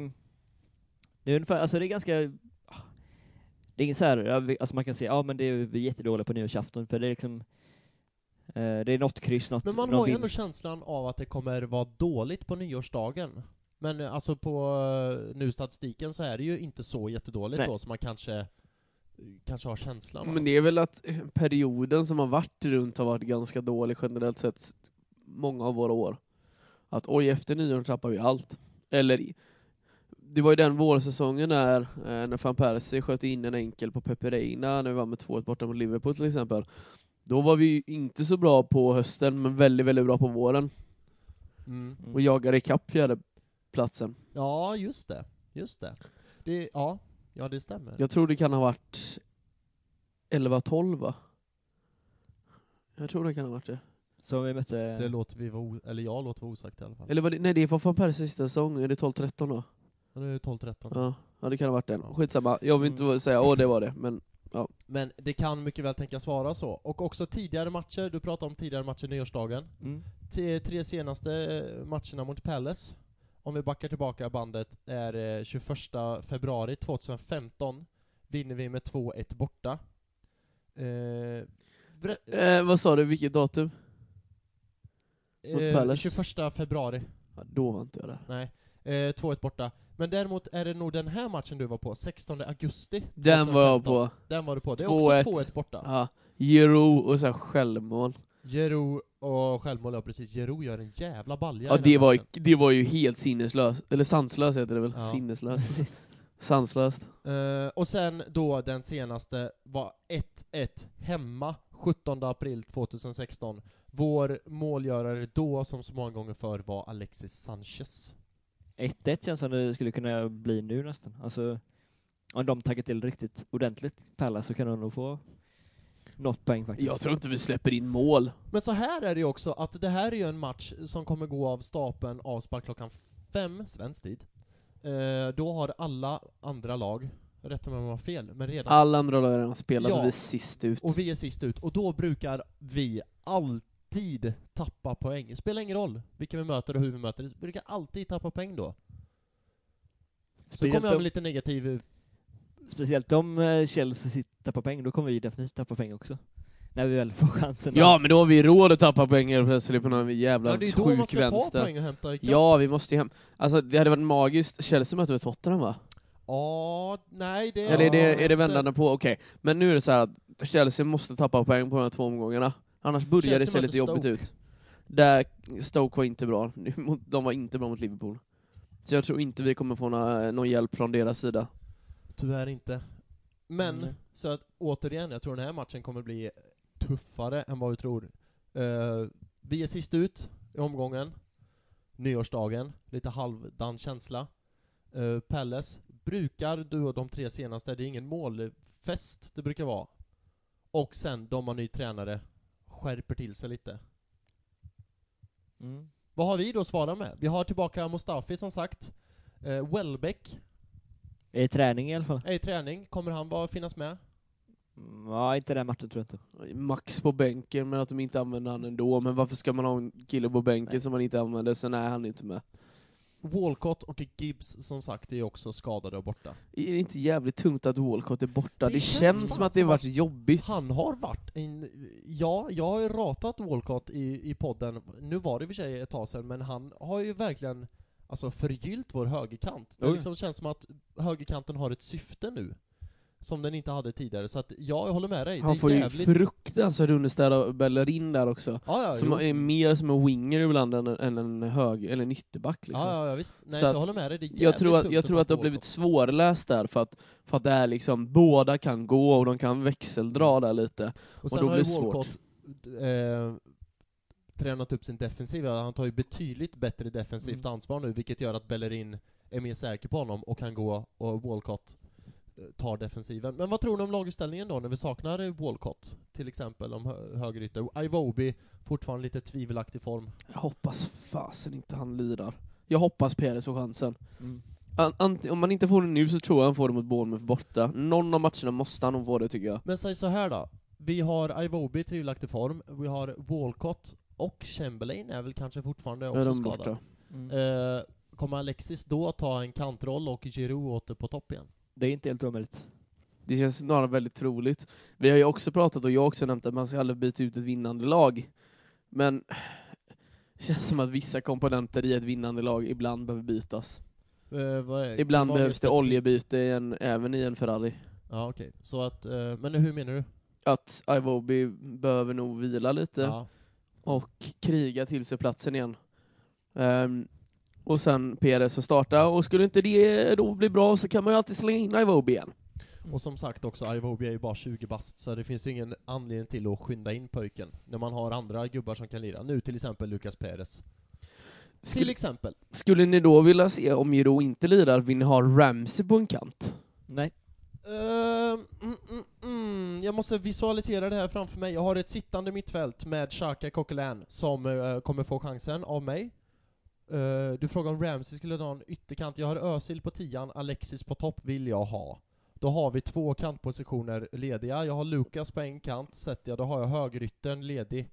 det är ungefär, alltså det är ganska... Det är inget så här, ja, vi- alltså man kan säga, ja men det är vi är jättedåliga på nyårsafton, för det är liksom... Eh, det är något kryss, något,
Men man
någon
har ju ändå
vinst.
känslan av att det kommer vara dåligt på nyårsdagen. Men eh, alltså på eh, nu statistiken så är det ju inte så jättedåligt
Nej.
då, som man kanske kanske har känslan av.
Men det är väl att perioden som har varit runt har varit ganska dålig generellt sett många av våra år. Att oj, efter nyår tappar vi allt. Eller i- det var ju den vårsäsongen när, eh, när Van Persie sköt in en enkel på Pepe Reina när vi var med två ett borta mot Liverpool till exempel. Då var vi ju inte så bra på hösten, men väldigt, väldigt bra på våren.
Mm.
Mm.
Och jagade ikapp fjärde platsen.
Ja, just det. Just det. det ja, ja, det stämmer.
Jag tror det kan ha varit elva tolv va? Jag tror det kan ha varit det.
Så vi mötte...
Det låter vi vara o- eller jag låter vara osagt i alla fall.
Eller var det, nej det var Van Persies sista säsong, är det tolv tretton då?
Men nu är det tolv tretton.
Ja, ja det kan ha varit den.
Ja.
Skitsamma, jag vill inte
Mm.
säga åh det var det, men
Men det kan mycket väl tänkas vara så. Och också tidigare matcher, du pratade om tidigare matcher nyårsdagen.
Mm.
T- tre senaste eh, matcherna mot Palace, om vi backar tillbaka bandet, är eh, tjugoförsta februari tjugohundrafemton vinner vi med två ett borta. Eh, bre-
eh, vad sa du, vilket datum? Mot
eh,
Palace?
tjugoförsta februari,
Ja, då var inte jag där.
nej. Eh, två ett borta. Men däremot är det nog den här matchen du var på, sextonde augusti
Den var jag
tjugohundrafemton.
på.
Den var du på. Det är
två
också
ett.
två ett borta.
Ja, Giro och så här självmål.
Jero och självmål, ja precis. Jero gör en jävla balja
Ja,
i den
det var,
matchen.
det var ju helt sinneslöst. Eller sanslöst heter det väl?
Ja.
Sinneslöst. Sanslöst.
Eh, och sen då den senaste var ett ett hemma sjuttonde april tjugohundrasexton. Vår målgörare då, som så många gånger förr, var Alexis Sanchez.
ett ett känns som det skulle kunna bli nu nästan. Alltså, om de taggar till riktigt ordentligt, Palace, så kan de nog få något poäng faktiskt.
Jag tror inte vi släpper in mål.
Men så här är det ju också, att det här är ju en match som kommer gå av stapeln av sparklockan fem svensk tid. Eh, då har alla andra lag, rätt om jag har fel, men redan...
Alla andra lag har redan spelat
Ja.
och vi är sist ut.
Och vi är sist ut, och då brukar vi alltid tappa poäng. Det spelar ingen roll vilka vi möter och hur vi möter, vi brukar alltid tappa poäng då. Så
Speciellt
kommer jag
om-
med lite negativ...
Speciellt om eh, Chelsea sitter på poäng, då kommer vi definitivt tappa poäng också. När vi väl får chansen.
Ja, men då har vi råd att tappa poäng helt plötsligt på någon jävla
Ja, det är då man
sjuk
ska ta
vänster.
poäng och hämta ikapp.
Ja, vi måste ju hem. Alltså, det hade varit magiskt. Chelsea möter väl Tottenham va?
Ja, nej det
Eller är det, är det
efter-
vändande på? Okej. Men nu är det så här att Chelsea måste tappa poäng på de här två omgångarna. Annars börjar det
Chelsea
se
möter
lite jobbigt
Stoke.
ut. Där Stoke var inte bra. De var inte bra mot Liverpool. Så jag tror inte vi kommer få några, någon hjälp från deras sida.
Tyvärr inte. Men,
Mm.
så att återigen, jag tror den här matchen kommer bli tuffare än vad vi tror. Uh, vi är sist ut i omgången. Nyårsdagen. Lite halvdan känsla. Uh, Palace brukar du och de tre senaste, det är ingen målfest det brukar vara. Och sen de har ny tränare skärper till sig lite.
Mm.
Vad har vi då att svara med? Vi har tillbaka Mustafi som sagt. Uh, Welbeck
Är det träning i alla fall?
är i träning. Kommer han bara finnas med?
Mm, ja, inte den matchen tror jag inte.
Max på bänken, men att de inte använder han ändå. Men varför ska man ha en kille på bänken
Nej.
som man inte använder? Så nej, han är inte med.
Walcott och Gibbs som sagt är också skadade och borta.
Är det inte jävligt tungt att Walcott är borta?
Det
Det,
känns
känns
fan
som att det har
som
varit
att
jobbigt.
Han har varit en... Ja, jag har ju ratat Walcott i, i podden. Nu var det i och för sig ett tag sedan, men han har ju verkligen alltså förgyllt vår högerkant. Det
Oj.
liksom känns som att högerkanten har ett syfte nu som den inte hade tidigare. Så att ja, jag håller med dig.
Han
det är
får ju
jävligt...
fruktansvärt understöd av Bellerin där också.
Ja, ja,
Som
jo.
är mer som en winger ibland än, än en hög eller en ytterback liksom.
Ja, ja, ja, visst. Nej,
Så
så,
att
jag håller med dig. Det är
Jag
jävligt
tror att,
tungt
jag tror att det har
tappa
blivit
Walcott.
svårläst där för att, för att det är liksom, båda kan gå och de kan växeldra där lite.
Och sen
då
har ju
blir det
Walcott eh, tränat upp sin defensiv. Han tar ju betydligt bättre defensivt
Mm.
ansvar nu, vilket gör att Bellerin är mer säker på honom och kan gå, och Walcott eh, tar defensiven. Men vad tror ni om laguppställningen då när vi saknar Walcott? Till exempel om hö- högerytter. Iwobi fortfarande lite tvivelaktig form.
Jag hoppas fasen inte han lirar. Jag hoppas Perez får chansen.
Mm.
An- ant- om man inte får det nu så tror jag han får det mot Bournemouth borta. Någon av matcherna måste han nog få det tycker jag.
Men säg så här då. Vi har Iwobi i tvivelaktig form. Vi har Walcott och Chamberlain är väl kanske fortfarande
Är
också
de
skadad.
borta?
Mm.
Eh, kommer Alexis då ta en kantroll och Giroud åter på topp igen?
Det är inte helt omöjligt.
Det känns snarare väldigt troligt. Vi har ju också pratat och jag har också nämnt att man ska aldrig byta ut ett vinnande lag. Men det känns som att vissa komponenter i ett vinnande lag ibland behöver bytas.
Eh, vad är,
Ibland
vad är
behövs det
specifikt?
oljebyte i en, även i en Ferrari.
Ja, okej. Så att, eh, men hur menar du?
Att Iwobi behöver nog vila lite
Ja.
och kriga till sig platsen igen. Ehm, och sen Perez att starta. Och skulle inte det då bli bra så kan man ju alltid slänga in Iwobi igen.
Och som sagt också, Iwobi är ju bara tjugo bast, så det finns ju ingen anledning till att skynda in pojken när man har andra gubbar som kan lira. Nu till exempel Lucas Perez. Till
Skulle,
exempel.
skulle ni då vilja se om Giroud inte lirar, vill ni ha Ramsey på en kant?
Nej.
Ehm, mm, mm, mm. Jag måste visualisera det här framför mig. Jag har ett sittande mittfält med Xhaka Coquelin som uh, kommer få chansen av mig. Uh, du frågar om Ramsey skulle ha en ytterkant. Jag har Özil på tian, Alexis på topp vill jag ha. Då har vi två kantpositioner lediga. Jag har Lucas på en kant, sätter jag. Då har jag högeryttern ledig.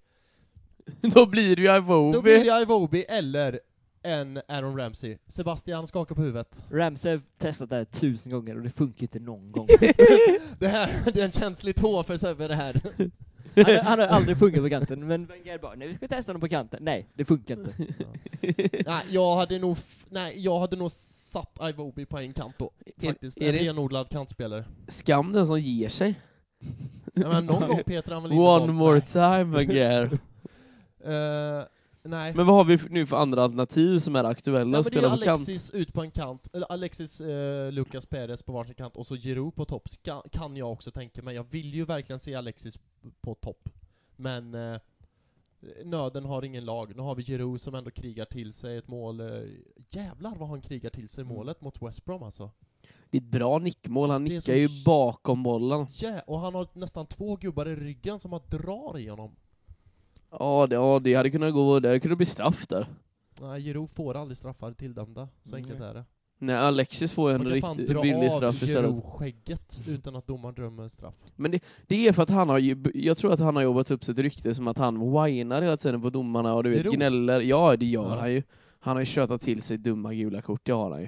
Då blir det ju Iwobi.
Då blir det Iwobi eller en Aaron Ramsey. Sebastian skakar på huvudet.
Ramsey har testat det här tusen gånger och det funkar inte någon gång.
Det här det är en känslig tå för Sebbe det här.
Han, har- han har aldrig funkat på kanten, men Wenger bara, nej vi ska testa honom på kanten. Nej, det funkar inte.
Nej, jag hade nog f- nej, jag hade nog satt Iwobi på en kant då. Faktiskt.
är
en
det-
renodlad kantspelare.
Skam den som ger sig.
Ja, men någon gång Peter han väl inte
One
valt-
more
nej.
time again.
Eh, nej.
Men vad har vi för- nu för andra alternativ som är aktuella
Nej,
att
men det är
spela på kant?
Alexis ut på en kant, eller Alexis, eh, Lucas Perez på varsin kant och så Giroud på topp. Ska, kan jag också tänka mig. Jag vill ju verkligen se Alexis på topp. Men eh, nöden har ingen lag. Nu har vi Giroud som ändå krigar till sig ett mål. Eh, jävlar vad han krigar till sig
Mm.
målet mot West Brom alltså.
Det är ett bra nickmål, han
Det är
nickar
så-
ju bakom bollen.
Ja, och han har nästan två gubbar i ryggen som har drar i honom.
Ja det, ja, det hade kunnat gå, det hade kunnat bli straff där.
Nej, Giroud får aldrig straffar tilldömda. Så
Mm.
enkelt är det.
Nej, Alexis får ju en
Man kan fan
riktigt
dra
billig
av
straff istället.
Giroud-skägget utan att domaren drömmer straff.
Men det, det är för att han har ju, jag tror att han har jobbat upp sitt rykte som att han whinar hela tiden på domarna och du vet,
Giroud?
gnäller. Ja, det gör
Ja.
han ju. Han har ju tjötat till sig dumma gula kort, det har han ju.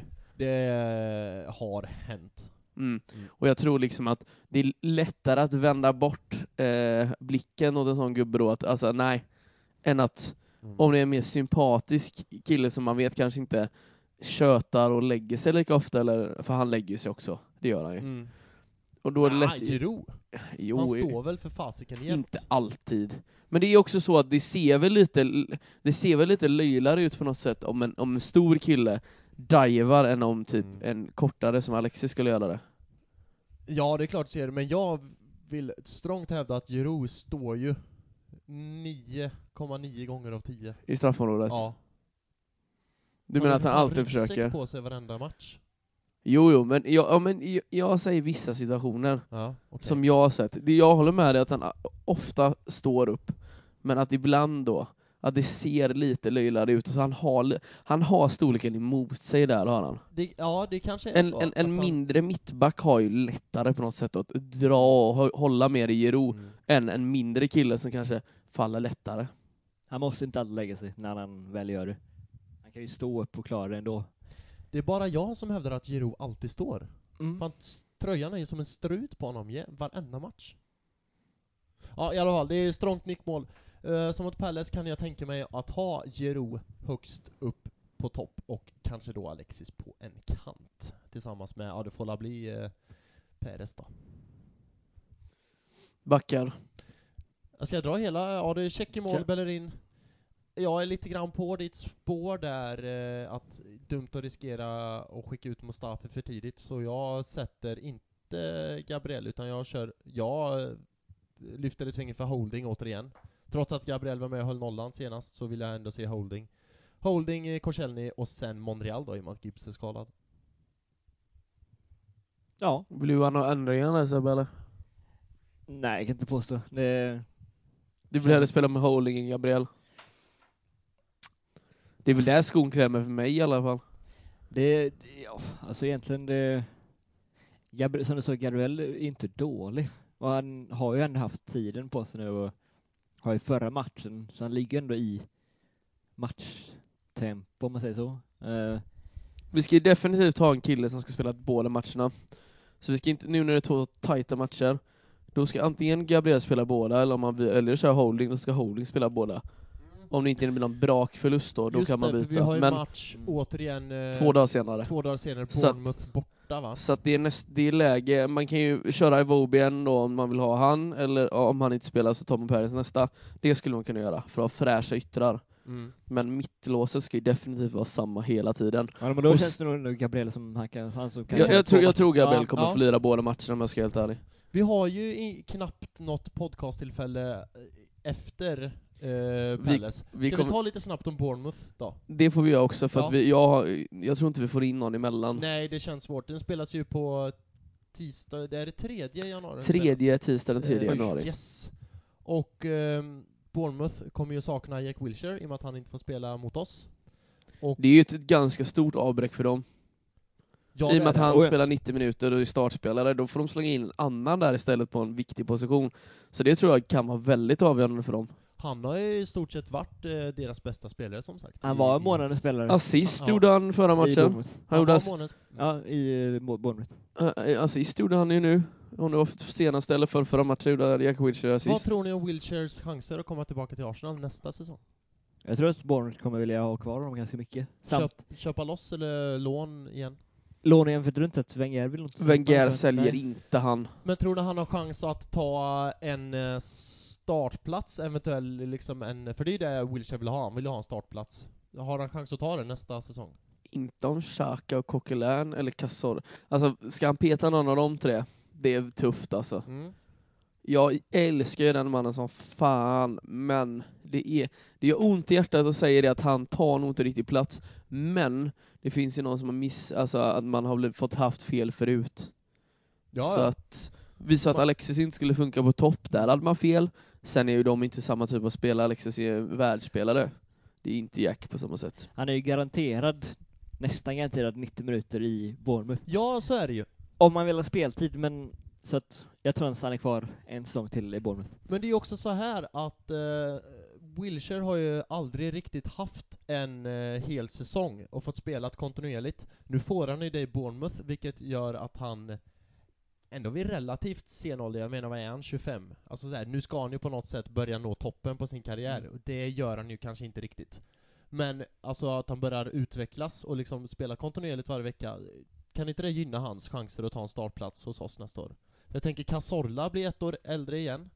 Det har hänt.
Mm.
Mm.
Och jag tror liksom att det är lättare att vända bort eh, blicken åt en sån gubbe då, att, alltså nej, än att
Mm.
om det är en mer sympatisk kille som man vet kanske inte tjötar och lägger sig lika ofta, eller, för han lägger sig också, det gör han ju.
Mm.
Och då är det
Nej,
lätt...
Giroud.
Jo,
Han står väl för fasiken jämt.
inte alltid. Men det är också så att det ser väl lite, det ser väl lite löjligare ut på något sätt om en, om en stor kille divar än om typ
Mm.
en kortare som Alexis skulle göra det.
Ja, det är klart ser det, men jag vill strångt hävda att Giroud står ju nio komma nio gånger av tio.
I straffområdet.
Ja.
Du menar att han alltid
ryggsäck
försöker?
på sig varenda match.
Jo, jo, men jag, ja, men jag, jag säger vissa situationer
Ja, okay.
som jag har sett. Det jag håller med är att han ofta står upp, men att ibland då att det ser lite löjligare ut. Så han har, han har storleken emot sig där, har han.
Det, ja, det kanske är
En,
så.
en, en
att
mindre mittback har ju lättare på något sätt att dra och hå- hålla mer i ro
han, mm.
än en mindre kille som kanske faller lättare.
Han måste inte alltid lägga sig när han väl gör det. Han kan ju stå upp och klara det ändå.
Det är bara jag som hävdar att Giroud alltid står.
Mm.
Fan, s- tröjan är ju som en strut på honom ja, varenda match. Ja, i alla fall, det är strångt nickmål. Uh, som mot Palace kan jag tänka mig att ha Giroud högst upp på topp och kanske då Alexis på en kant. Tillsammans med, ja det får la bli uh, Perez då.
Backar.
Jag ska dra hela, ja det är check i mål,
Kör.
Bellerin. Jag är lite grann på ditt spår där, eh, att dumt att riskera att skicka ut Mustafi för tidigt, så jag sätter inte Gabriel utan jag kör, jag eh, lyfter ett finger för Holding återigen. Trots att Gabriel var med och höll nollan senast så vill jag ändå se Holding. Holding, eh, Korselny och sen Monreal då i och med att Gibbs är skadad.
Ja.
Vill du ha några ändringar där, Sebbe, eller?
Nej, jag kan inte påstå. Det...
Du vill hellre spela med Holding än Gabriel? Det är väl där skon klämmer för mig i alla fall.
Det, det- ja, alltså egentligen det... Gabriel, som du sa, Gabriel är inte dålig. Och han har ju ändå haft tiden på sig nu och har ju förra matchen, så han ligger ändå i matchtempo om man säger så. Eh,
Vi ska ju definitivt ha en kille som ska spela båda matcherna. Så vi ska inte, nu när det är två tajta matcher, då ska antingen Gabriel spela båda, eller om man vill, eller köra Holding, då ska Holding spela båda. Om det inte blir någon brakförlust då, då
Just
kan man
det,
byta.
för vi har ju
Men
match återigen eh,
två dagar senare.
två dagar senare,
Så att-
Bournemouth borta va?
Så att det är, näst, det är läge, man kan ju köra Iwobi igen då om man vill ha han, eller om han inte spelar så tar man Paris nästa. Det skulle man kunna göra för att ha fräscha yttrar.
Mm.
Men mittlåset ska ju definitivt vara samma hela tiden.
ja, men då
Och
känns
s-
det nog ändå Gabriel som han kan... Han som kan
Jag, jag, tror, jag tror Gabriel
Ja.
kommer
Ja.
att få lira båda matcherna om jag ska vara helt ärlig.
Vi har ju i, knappt något podcasttillfälle eh, efter eh, Palace.
Vi
Ska
kommer,
vi ta lite snabbt om Bournemouth då?
det får vi göra också för
Ja.
att vi, jag, har- jag tror inte vi får in någon emellan.
Nej, det känns svårt. Den spelas ju på tisdag, det är det tredje januari. den
Tredje tisdag den
spelas.
tredje
Eh,
januari.
Yes. Och ehm, Bournemouth kommer ju sakna Jack Wilshere i och med att han inte får spela mot oss. Och
Det är ju ett ganska stort avbräck för dem.
ja,
I och
det
med att
är det.
han
Och-
spelar nittio minuter och är startspelare, då får de slänga in en annan där istället på en viktig position. Så det tror jag kan vara väldigt avgörande för dem.
Han har ju i stort sett varit eh, deras bästa spelare som sagt.
Han
i-
var
i-
månadens spelare
Assist
Ja.
gjorde han förra
i
matchen.
Bournemouth.
Han
Han
gjorde
var
ass-
månads...
Ja, i uh, Bournemouth.
äh, assist gjorde han ju nu. Om det var senaste eller för förra matchen gjorde Jack Wilshere
Vad
assist.
tror ni om Wilsheres chanser att komma tillbaka till Arsenal nästa säsong?
Jag tror att Bournemouth kommer vilja ha kvar dem ganska mycket. Samt
Köp, köpa loss eller lån igen?
lån igen, för du inte att Wenger vill inte...
Wenger
Nej.
säljer inte han.
Men tror ni han har chans att ta en eh, startplats, eventuellt liksom en, för det är det Wilshere vill ha, han vill ha en startplats. Har han chans att ta det nästa säsong?
Inte om Xhaka och Coquelin eller Cazorla. Alltså, ska han peta någon av de tre? Det är tufft alltså.
Mm.
Jag älskar ju den mannen som fan, men det är det gör ont i hjärtat att säga det att han tar nog inte riktigt plats. Men det finns ju någon som har miss, alltså att man har blivit, fått haft fel förut.
Ja,
Så
ja.
att visa att Alexis inte skulle funka på topp, där hade man fel. Sen är ju de inte samma typ av spelare, Alexis är världsspelare. Det är inte Jack på samma sätt.
Han är ju garanterad, nästan garanterad nittio minuter i Bournemouth.
ja, så är det ju.
Om man vill ha speltid, men så att jag tror han stannar kvar en säsong till i Bournemouth.
Men det är ju också så här att eh, Wilshere har ju aldrig riktigt haft en eh, hel säsong och fått spelat kontinuerligt. Nu får han ju det i Bournemouth, vilket gör att han ändå vid relativt sen ålder, jag menar vad är han, tjugofem? Alltså så här, nu ska han ju på något sätt börja nå toppen på sin karriär,
Mm.
och det gör han ju kanske inte riktigt. Men alltså att han börjar utvecklas och liksom spela kontinuerligt varje vecka, kan inte det gynna hans chanser att ta en startplats hos oss nästa år? Jag tänker Cazorla blir ett år äldre igen.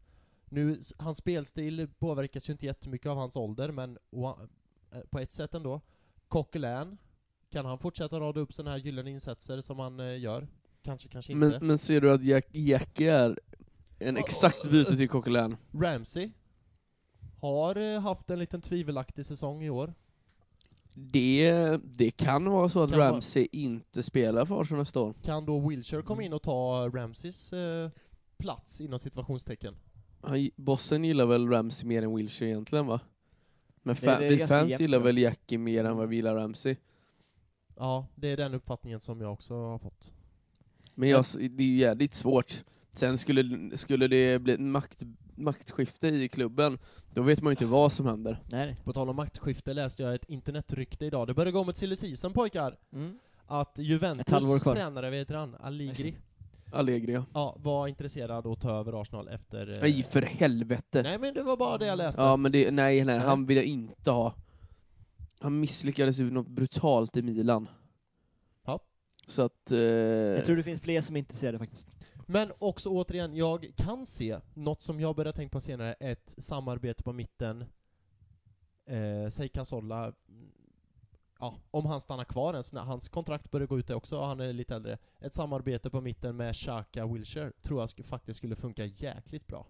Nu, hans spelstil påverkas ju inte jättemycket av hans ålder, men o- på ett sätt ändå. Coquelin, kan han fortsätta rada upp sådana här gyllene insatser som han eh, gör? Kanske, kanske inte.
Men, men ser du att Jack, Jackie är en exakt byte till Coquelin?
Ramsey har eh, haft en liten tvivelaktig säsong i år.
Det, det kan vara så att
Kan
Ramsey vara... inte spelar för Arsenal nästa år.
Kan då Wilshere komma in och ta Ramseys eh, plats inom situationstecken?
Han, bossen gillar väl Ramsey mer än Wilshere egentligen, va? Men
Det-
fa-
det är
vi
ganska
fans
jämnt,
gillar
va?
väl Jackie mer än vad vi gillar Ramsey.
Ja, det är den uppfattningen som jag också har fått.
Men jag, det är ju jävligt svårt. Sen skulle, skulle det bli ett makt, maktskifte i klubben, då vet man ju inte vad som händer.
Nej.
På tal om maktskifte läste jag ett internetrykte idag. Det börjar gå mot silly season, pojkar.
Mm.
Att
Ett halvår
Juventus
kvar.
tränare, vet han, Allegri,
Allegri, ja.
ja, var intresserad att ta över Arsenal efter... eh,
Nej, för helvete.
Nej, men det var bara det jag läste.
Ja, men det, nej, nej,
Nej.
han vill jag inte ha. Han misslyckades ju något brutalt i Milan.
Ja.
Så att... Eh,
Jag tror det finns fler som är intresserade faktiskt.
Men också återigen, jag kan se något som jag börjar tänka på senare, ett samarbete på mitten. Eh, säg Cazorla, mm, ja, om han stannar kvar ens, när hans kontrakt börjar gå ut också, och han är lite äldre. Ett samarbete på mitten med Xhaka Wilshere tror jag sk- faktiskt skulle funka jäkligt bra.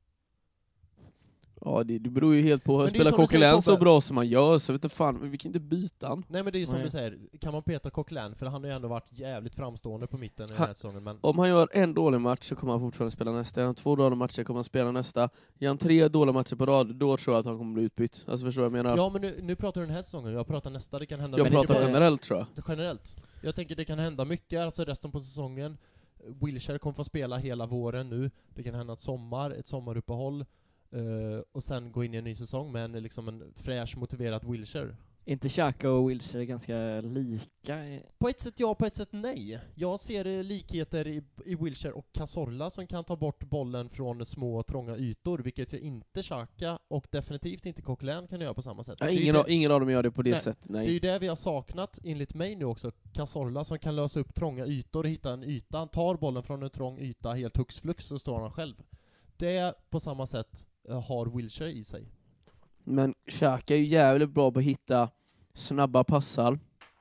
ja, det, det beror ju helt på.
Men det är
Spelar
som du säger,
Coquelin så
Tobbe.
bra som han gör, så vet du fan, vi kan inte byta han.
Nej, men det är ju som
Nej.
du säger, kan man peta Coquelin, för han har ju ändå varit jävligt framstående på mitten i den
Han-
här säsongen, men
Om han gör en dålig match så kommer han fortfarande spela nästa. Gör han två dåliga matcher kommer han spela nästa. Gör han tre dåliga matcher på rad, då tror jag att han kommer bli utbytt. Alltså förstår du vad jag menar?
ja, men nu, nu pratar du den här säsongen, jag pratar nästa, det kan hända
jag
mycket
pratar
på-
generellt, tror jag.
Generellt. Jag tänker det kan hända mycket, alltså resten på säsongen. Wilshere kommer få spela hela våren nu. Det kan hända ett sommar, ett sommaruppehåll. Uh, och sen gå in i en ny säsong med en, liksom en fräsch, motiverad Wilshere.
Inte Xhaka och Wilshere är ganska lika.
På ett sätt ja, på ett sätt nej. Jag ser eh, likheter i, i Wilshere och Cazorla som kan ta bort bollen från små, trånga ytor, vilket ju inte Xhaka och definitivt inte Coquelin kan göra på samma sätt.
Ja,
Det är ju
ingen,
det-
av, ingen av dem gör det på det
Nej,
sättet,
Det är ju
nej.
det vi har saknat, enligt mig nu också. Cazorla som kan lösa upp trånga ytor och hitta en yta. Han tar bollen från en trång yta helt hux flux, så står han själv. Det på samma sätt eh, har Wilshere i sig.
Men Xhaka är ju jävligt bra på att hitta snabba passar,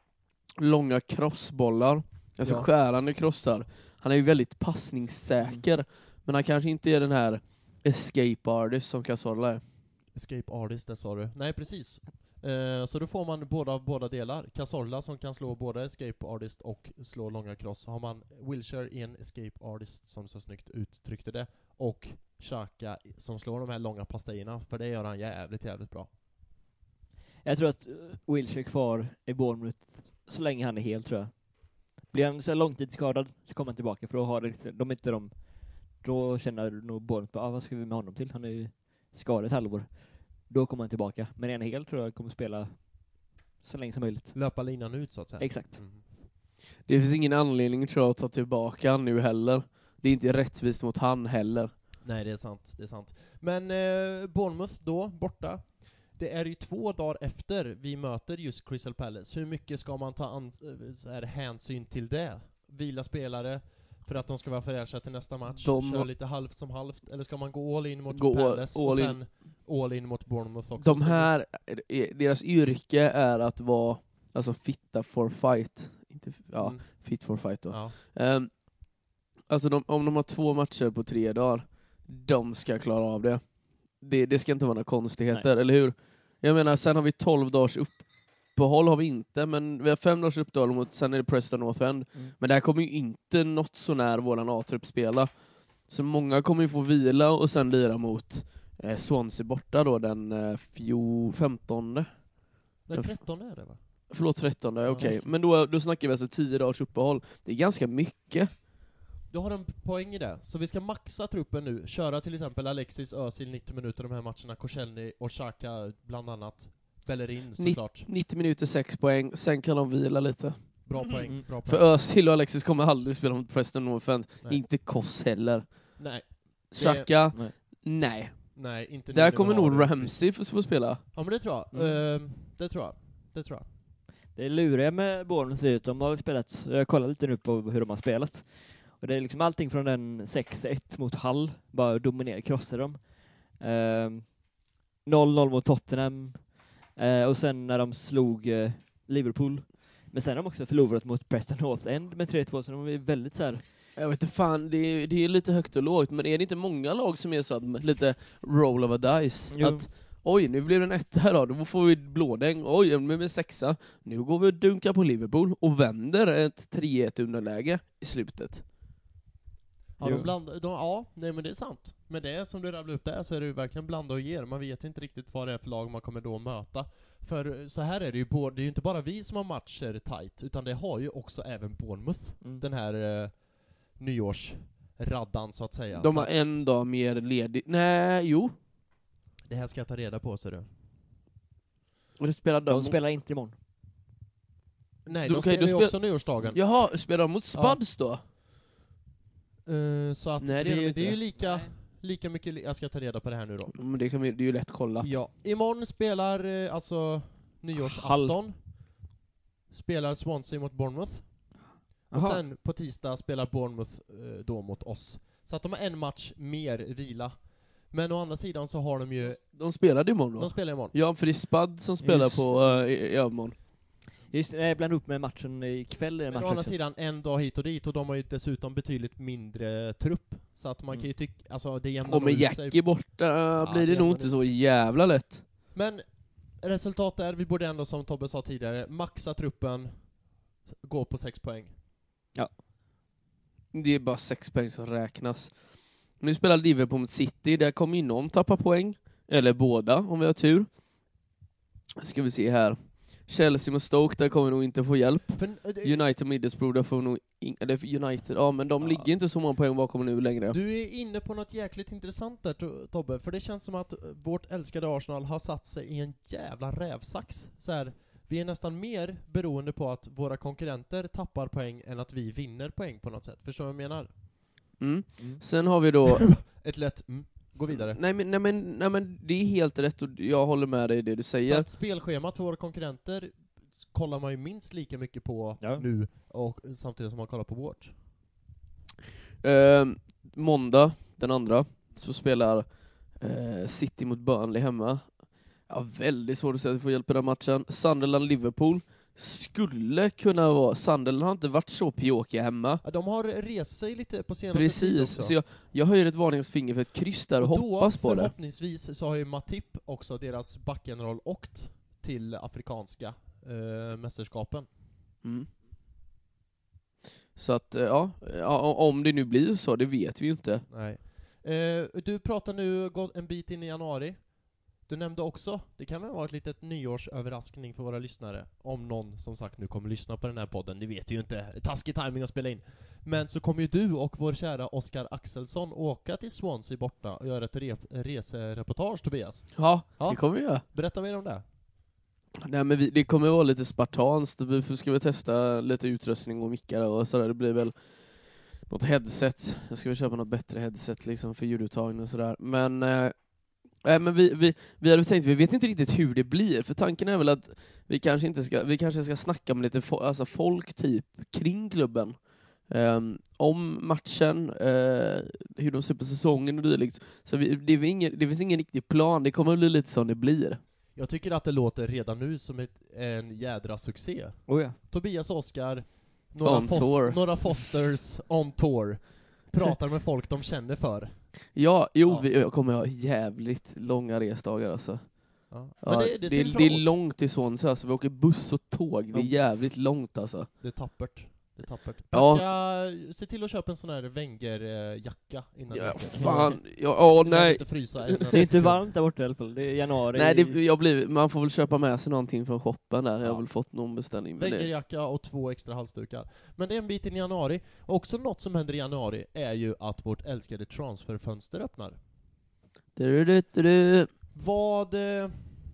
långa crossbollar, alltså
Ja.
skärande krossar. Han är ju väldigt passningssäker, men han kanske inte är den här escape artist som Cazorla är.
Escape artist, det sa du. Nej, precis. Eh, så då får man båda av båda delar. Cazorla som kan slå både escape artist och slå långa cross. Har man Wilshere i en escape artist som så snyggt uttryckte det, och Xhaka som slår de här långa pastejerna, för det gör han jävligt, jävligt bra.
Jag tror att uh, Wilshere är kvar i Bournemouth så länge han är helt, tror jag. Blir han så här långtidsskadad så kommer han tillbaka, för då har det, de inte de då känner nog Bournemouth bara, ah, vad ska vi med honom till? Han är ju skadad ett halvår. Då kommer han tillbaka. Men en helt tror jag kommer spela så länge som möjligt.
Löpa linan ut så att säga.
Exakt.
Mm.
Det finns ingen anledning, tror jag, att ta tillbaka han nu heller. Det är inte rättvist mot han heller.
Nej, det är sant, det är sant. Men eh, Bournemouth då, borta. Det är ju två dagar efter vi möter just Crystal Palace. Hur mycket ska man ta an- så här, hänsyn till det? Vila spelare för att de ska vara fräscha till nästa match?
De-
Kör lite halvt som halvt? Eller ska man gå all in mot
Gå
Palace
all
och
in.
sen all in mot Bournemouth också?
De här, deras yrke är att vara alltså fitta for fight. Inte, ja,
Mm.
fit for fight då.
Ja.
Um, alltså de, om de har två matcher på tre dagar, de ska klara av det. Det, det ska inte vara några konstigheter,
Nej.
eller hur? Jag menar, sen har vi tolv dagars uppehåll har vi inte, men vi har fem dagars uppehåll mot, sen är det Preston North End.
Mm.
Men det här kommer ju inte något så när våran A-trupp spela. Så många kommer ju få vila och sen lira mot eh, Swansea borta då den eh, fjol, femtonde.
Nej, tretton är det va?
Förlåt, trettonde,
Ja,
okej.
just det.
Men då, då snackar vi alltså tio dagars uppehåll. Det är ganska mycket.
Jag har en poäng i det. Så vi ska maxa truppen nu. Köra till exempel Alexis Özil nittio minuter de här matcherna. Koscielny och Xhaka bland annat. Bellerin såklart.
nittio minuter, sex poäng. Sen kan de vila lite.
Bra
Mm.
poäng, bra
För
poäng.
Özil och Alexis kommer aldrig spela mot Preston North End.
Nej.
Inte Koss heller.
Nej,
Xhaka,
Nej.
nej.
nej, inte nu
Där
när
kommer
vi har
nog
det.
Ramsey få få spela.
Ja, men det tror jag.
Mm.
Ehm, det tror jag. Det tror jag.
Det luriga med Bournemouth är att de har spelat, jag kollar lite nu på hur de har spelat. Och det är liksom allting från den sex ett mot Hull, bara dominera, krossa dem. Eh, noll noll mot Tottenham. Eh, och sen när de slog eh, Liverpool. Men sen har de också förlorat mot Preston North End med tre två, så de är väldigt så här.
Jag vet inte fan, det är, det är lite högt och lågt, men är det inte många lag som är så att lite roll of a dice?
Jo.
Att oj, nu blir det en etta här då, då får vi blådäng. Oj, nu är vi sexa. Nu går vi och dunkar på Liverpool och vänder ett tre ett underläge i slutet.
Ja,
Jo.
de bland, de, ja, nej men det är sant. Men det som du rabblar upp där så är det ju verkligen blanda och ger. Man vet inte riktigt vad det är för lag man kommer då möta. För så här är det ju, både, det är ju inte bara vi som har matcher tight, utan det har ju också även Bournemouth.
Mm.
Den här eh, nyårsraddan så att säga.
De
så
har en dag mer ledig. Nej, jo.
det här ska jag ta reda på, så du.
Och det spelar de.
De spelar inte imorgon.
Nej,
Du-
de
okej,
spelar
då
ju
spel-
också nyårsdagen.
Jaha, spelar de mot Spuds då?
Eh, så att
Nej, det
det,
är de
det,
inte.
är ju lika, lika mycket, li- jag ska ta reda på det här nu då.
Men det, kan vi, det är ju lätt kollat.
Ja, imorgon spelar eh, alltså nyårsafton. Spelar Swansea mot Bournemouth. Och
Jaha.
sen på tisdag spelar Bournemouth eh, då mot oss. Så att de har en match mer vila. Men å andra sidan så har de ju,
De spelade imorgon då?
de spelar imorgon.
Ja, för det är Spud som spelar
Just.
på uh, i, i övermorgon.
Just det, jag blandade upp med matchen ikväll. i
Men
match
å andra
också.
sidan en dag hit och dit, och de har ju dessutom betydligt mindre trupp. Så att man
Mm.
kan ju tycka, alltså det jämnar
Och med
nog ut
Jack
sig.
är borta uh, blir det
det
nog
jämnar
inte
ut
så
sig.
jävla lätt.
Men resultatet är, vi borde ändå som Tobbe sa tidigare, maxa truppen, gå på sex poäng.
Det är bara sex poäng som räknas. Nu spelar Liverpool mot City, där kommer ju någon tappa poäng. Eller båda, om vi har tur. Ska vi se här. Chelsea mot Stoke, där kommer nog inte få hjälp.
För, eh, det-
United Middlesbrough, där får nog in, eller United, ja men de
Ja.
ligger inte så många poäng bakom nu längre.
Du är inne på något jäkligt intressant där, To- Tobbe, för det känns som att vårt älskade Arsenal har satt sig i en jävla rävsax. Så här, vi är nästan mer beroende på att våra konkurrenter tappar poäng än att vi vinner poäng på något sätt. Förstår du vad jag menar?
Mm.
Mm.
Sen har vi då...
Ett lätt mm. Gå vidare.
nej, men, nej, men, nej men det är helt rätt och jag håller med dig i det du
Så
säger.
att spelschemat för våra konkurrenter kollar man ju minst lika mycket på
Ja.
nu, och samtidigt som man kollar på vårt.
Eh, måndag, den andra, så spelar eh, City mot Burnley hemma. Ja, väldigt svårt att säga att vi får hjälp i den matchen. Sunderland-Liverpool skulle kunna vara... Sunderland har inte varit så pjåkiga hemma.
Ja, de har rest sig lite på senaste tid
Precis,
också.
så jag, jag höjer ett varningsfinger för ett kryss där och,
Och då,
hoppas på det.
förhoppningsvis, så har ju Matip också, deras backgeneral, åkt till afrikanska eh, mästerskapen.
Mm. Så att, eh, ja, ja, om det nu blir så, det vet vi ju inte.
Nej. Eh, du pratar nu gått en bit in i januari. Du nämnde också, det kan väl vara ett litet nyårsöverraskning för våra lyssnare, om någon som sagt nu kommer lyssna på den här podden, det vet ju inte, taskig timing att spela in. Men så kommer ju du och vår kära Oskar Axelsson åka till Swansea borta och göra ett rep- resereportage, Tobias.
Ja,
Ja.
det kommer vi göra.
Berätta mer om det.
Nej, men vi, det kommer vara lite spartanskt. Vi ska väl testa lite utrustning och mickar och sådär. Det blir väl något headset. Jag ska väl köpa något bättre headset liksom för ljuduttagning och sådär. Men, eh, äh, men vi, vi, vi hade tänkt, vi vet inte riktigt hur det blir. För tanken är väl att vi kanske inte ska, vi kanske ska snacka med lite fo- alltså folk typ kring klubben. Um, om matchen, uh, hur de ser på säsongen och dylikt. Så vi, det, är ingen, det finns ingen riktig plan. Det kommer bli lite som det blir.
Jag tycker att det låter redan nu som ett, en jädra succé.
Oh ja.
Tobias och Oskar, några,
On
fos-
tour.
några Fosters on tour, pratar med folk de känner för.
Ja, jo,
Ja.
vi kommer ha jävligt långa resdagar alltså.
Ja.
Ja,
Men det,
det,
det,
det,
ser
är,
vi
det
fram
är
emot.
långt till Swansea, alltså vi åker buss och tåg, det är
Ja.
jävligt långt alltså.
Det är tappert. Det är tappert.
Ja.
Packa, se till att köpa en sån här Wenger-jacka innan
Ja,
du åker.
fan, ja, åh
Du behöver
nej.
inte frysa en enda
Det är inte
sekund.
varmt där borta i alla fall. Det är januari.
Nej, det, jag blir, man får väl köpa med sig någonting från shoppen där, jag
Ja.
har väl fått någon beställning med det.
Wenger-jacka och två extra halsdukar. Men det är en bit in i januari. Och också något som händer i januari är ju att vårt älskade transferfönster öppnar.
Du, du, du, du.
Vad, eh,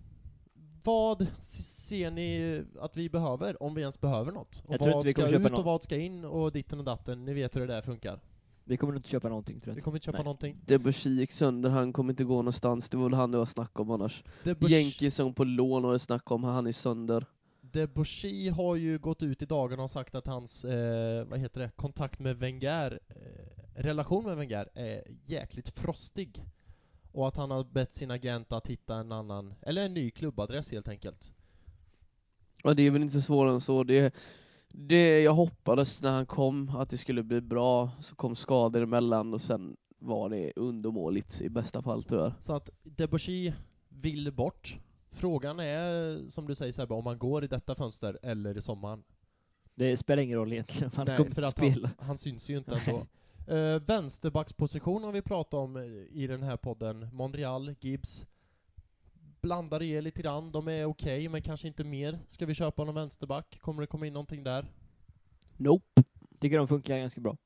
vad ser ni att vi behöver, om vi ens behöver något? Och
Jag tror
vad
inte vi
ska
kommer köpa
ut
något.
och vad ska in och ditten och datten? Ni vet hur det där funkar.
Vi kommer nog inte köpa någonting, tror jag
Vi
inte.
kommer inte köpa
Nej.
någonting.
Debussy gick sönder, han kommer inte gå någonstans, det var väl han det var snack om annars.
Debussy-
Yankee som på lån och det snack om, han är sönder.
Debussy har ju gått ut i dagarna och sagt att hans, eh, vad heter det, kontakt med Wenger, eh, relation med Wenger är jäkligt frostig. Och att han har bett sin agent att hitta en annan, eller en ny klubbadress helt enkelt.
Ja, det är väl inte svårare än så. Det, det jag hoppades när han kom att det skulle bli bra, så kom skador emellan och sen var det undermåligt i bästa fall tyvärr.
Så att Debussy vill bort. Frågan är, som du säger Sebbe, om man går i detta fönster eller i sommaren.
Det spelar ingen roll egentligen. Han
Nej,
kommer
för
inte
att
spela.
han, han syns ju inte ändå. Uh, vänsterbacksposition har vi pratat om i den här podden. Monreal, Gibbs. Blandar i lite grann. De är okej, okay, men kanske inte mer. Ska vi köpa någon vänsterback? Kommer det komma in någonting där?
Nope.
Tycker de funkar ganska bra.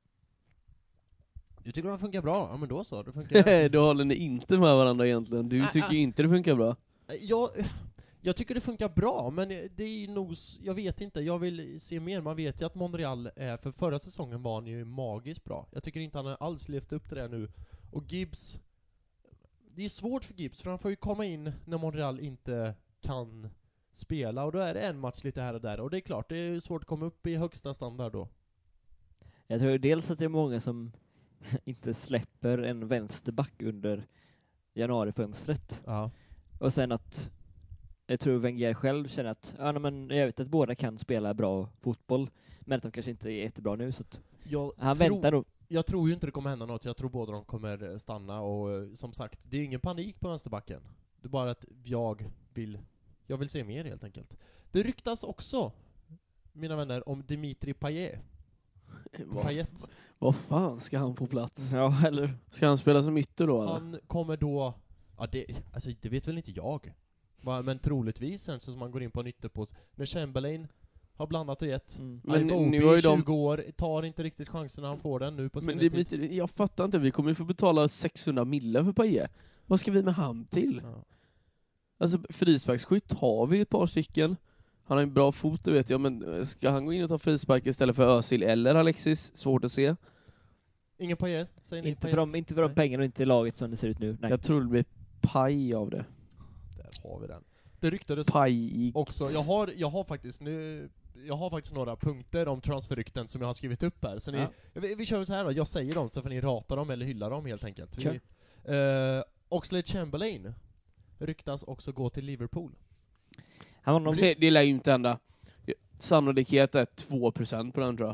Du tycker de funkar bra? Ja, men då så. Det funkar.
Då håller ni inte med varandra egentligen. Du
Ä-
tycker
ä-
inte det funkar bra.
Jag, jag tycker det funkar bra, men det är nog, jag vet inte, jag vill se mer. Man vet ju att Monreal är, för förra säsongen var han ju magiskt bra. Jag tycker inte han har alls levt upp till det nu. Och Gibbs, det är svårt för Gibbs, för han får ju komma in när Monreal inte kan spela, och då är det en match lite här och där. Och det är klart, det är svårt att komma upp i högsta standard då.
Jag tror dels att det är många som inte släpper en vänsterback under januarifönstret.
Ja.
Och sen att jag tror Wenger själv känner att ja, men jag vet att båda kan spela bra fotboll, men att de kanske inte är jättebra nu, så att
Jag
han
tror,
väntar nog.
jag tror ju inte det kommer hända något. Jag tror båda de kommer stanna, och eh, som sagt, det är ingen panik på vänsterbacken. Det är bara att jag vill jag vill se mer helt enkelt. Det ryktas också, mina vänner, om Dimitri Payet.
Vad,
Payet.
vad fan ska han få plats?
Ja, eller
Ska han spela som ytter då eller?
Han kommer då, ja det, alltså det vet väl inte jag. Va, men troligtvis sen så som man går in på en ytterpost. När Chamberlain har blandat och gett.
mm.
Men
Men
nu har ju de-
tjugo år, tar inte riktigt chansen när han får den nu på
Men
sin
det blir, inte- jag fattar inte, vi kommer ju få betala sexhundra mille för Payet. Vad ska vi med han till?
Ja.
Alltså frisparksskytt har vi ett par stycken. Han har en bra fot, det vet jag, men ska han gå in och ta frispark istället för Özil eller Alexis? Svårt att se.
Ingen Payet, säger ni
inte,
Payet?
för de, inte för de
Nej.
pengarna och inte laget som det ser ut nu. Nej.
Jag tror det blir paj av det.
Där har vi den. Det ryktades
Paj.
också, jag har, jag har faktiskt nu jag har faktiskt några punkter om transferrykten som jag har skrivit upp här. Så ni,
Ja.
vi, vi kör så här då, jag säger dem så får ni rata dem eller hylla dem helt enkelt. Vi,
Kör.
uh, Oxlade Chamberlain ryktas också gå till Liverpool.
Han var någon,
Det, det lär ju inte hända. Sannolikhet är två procent på den tror jag.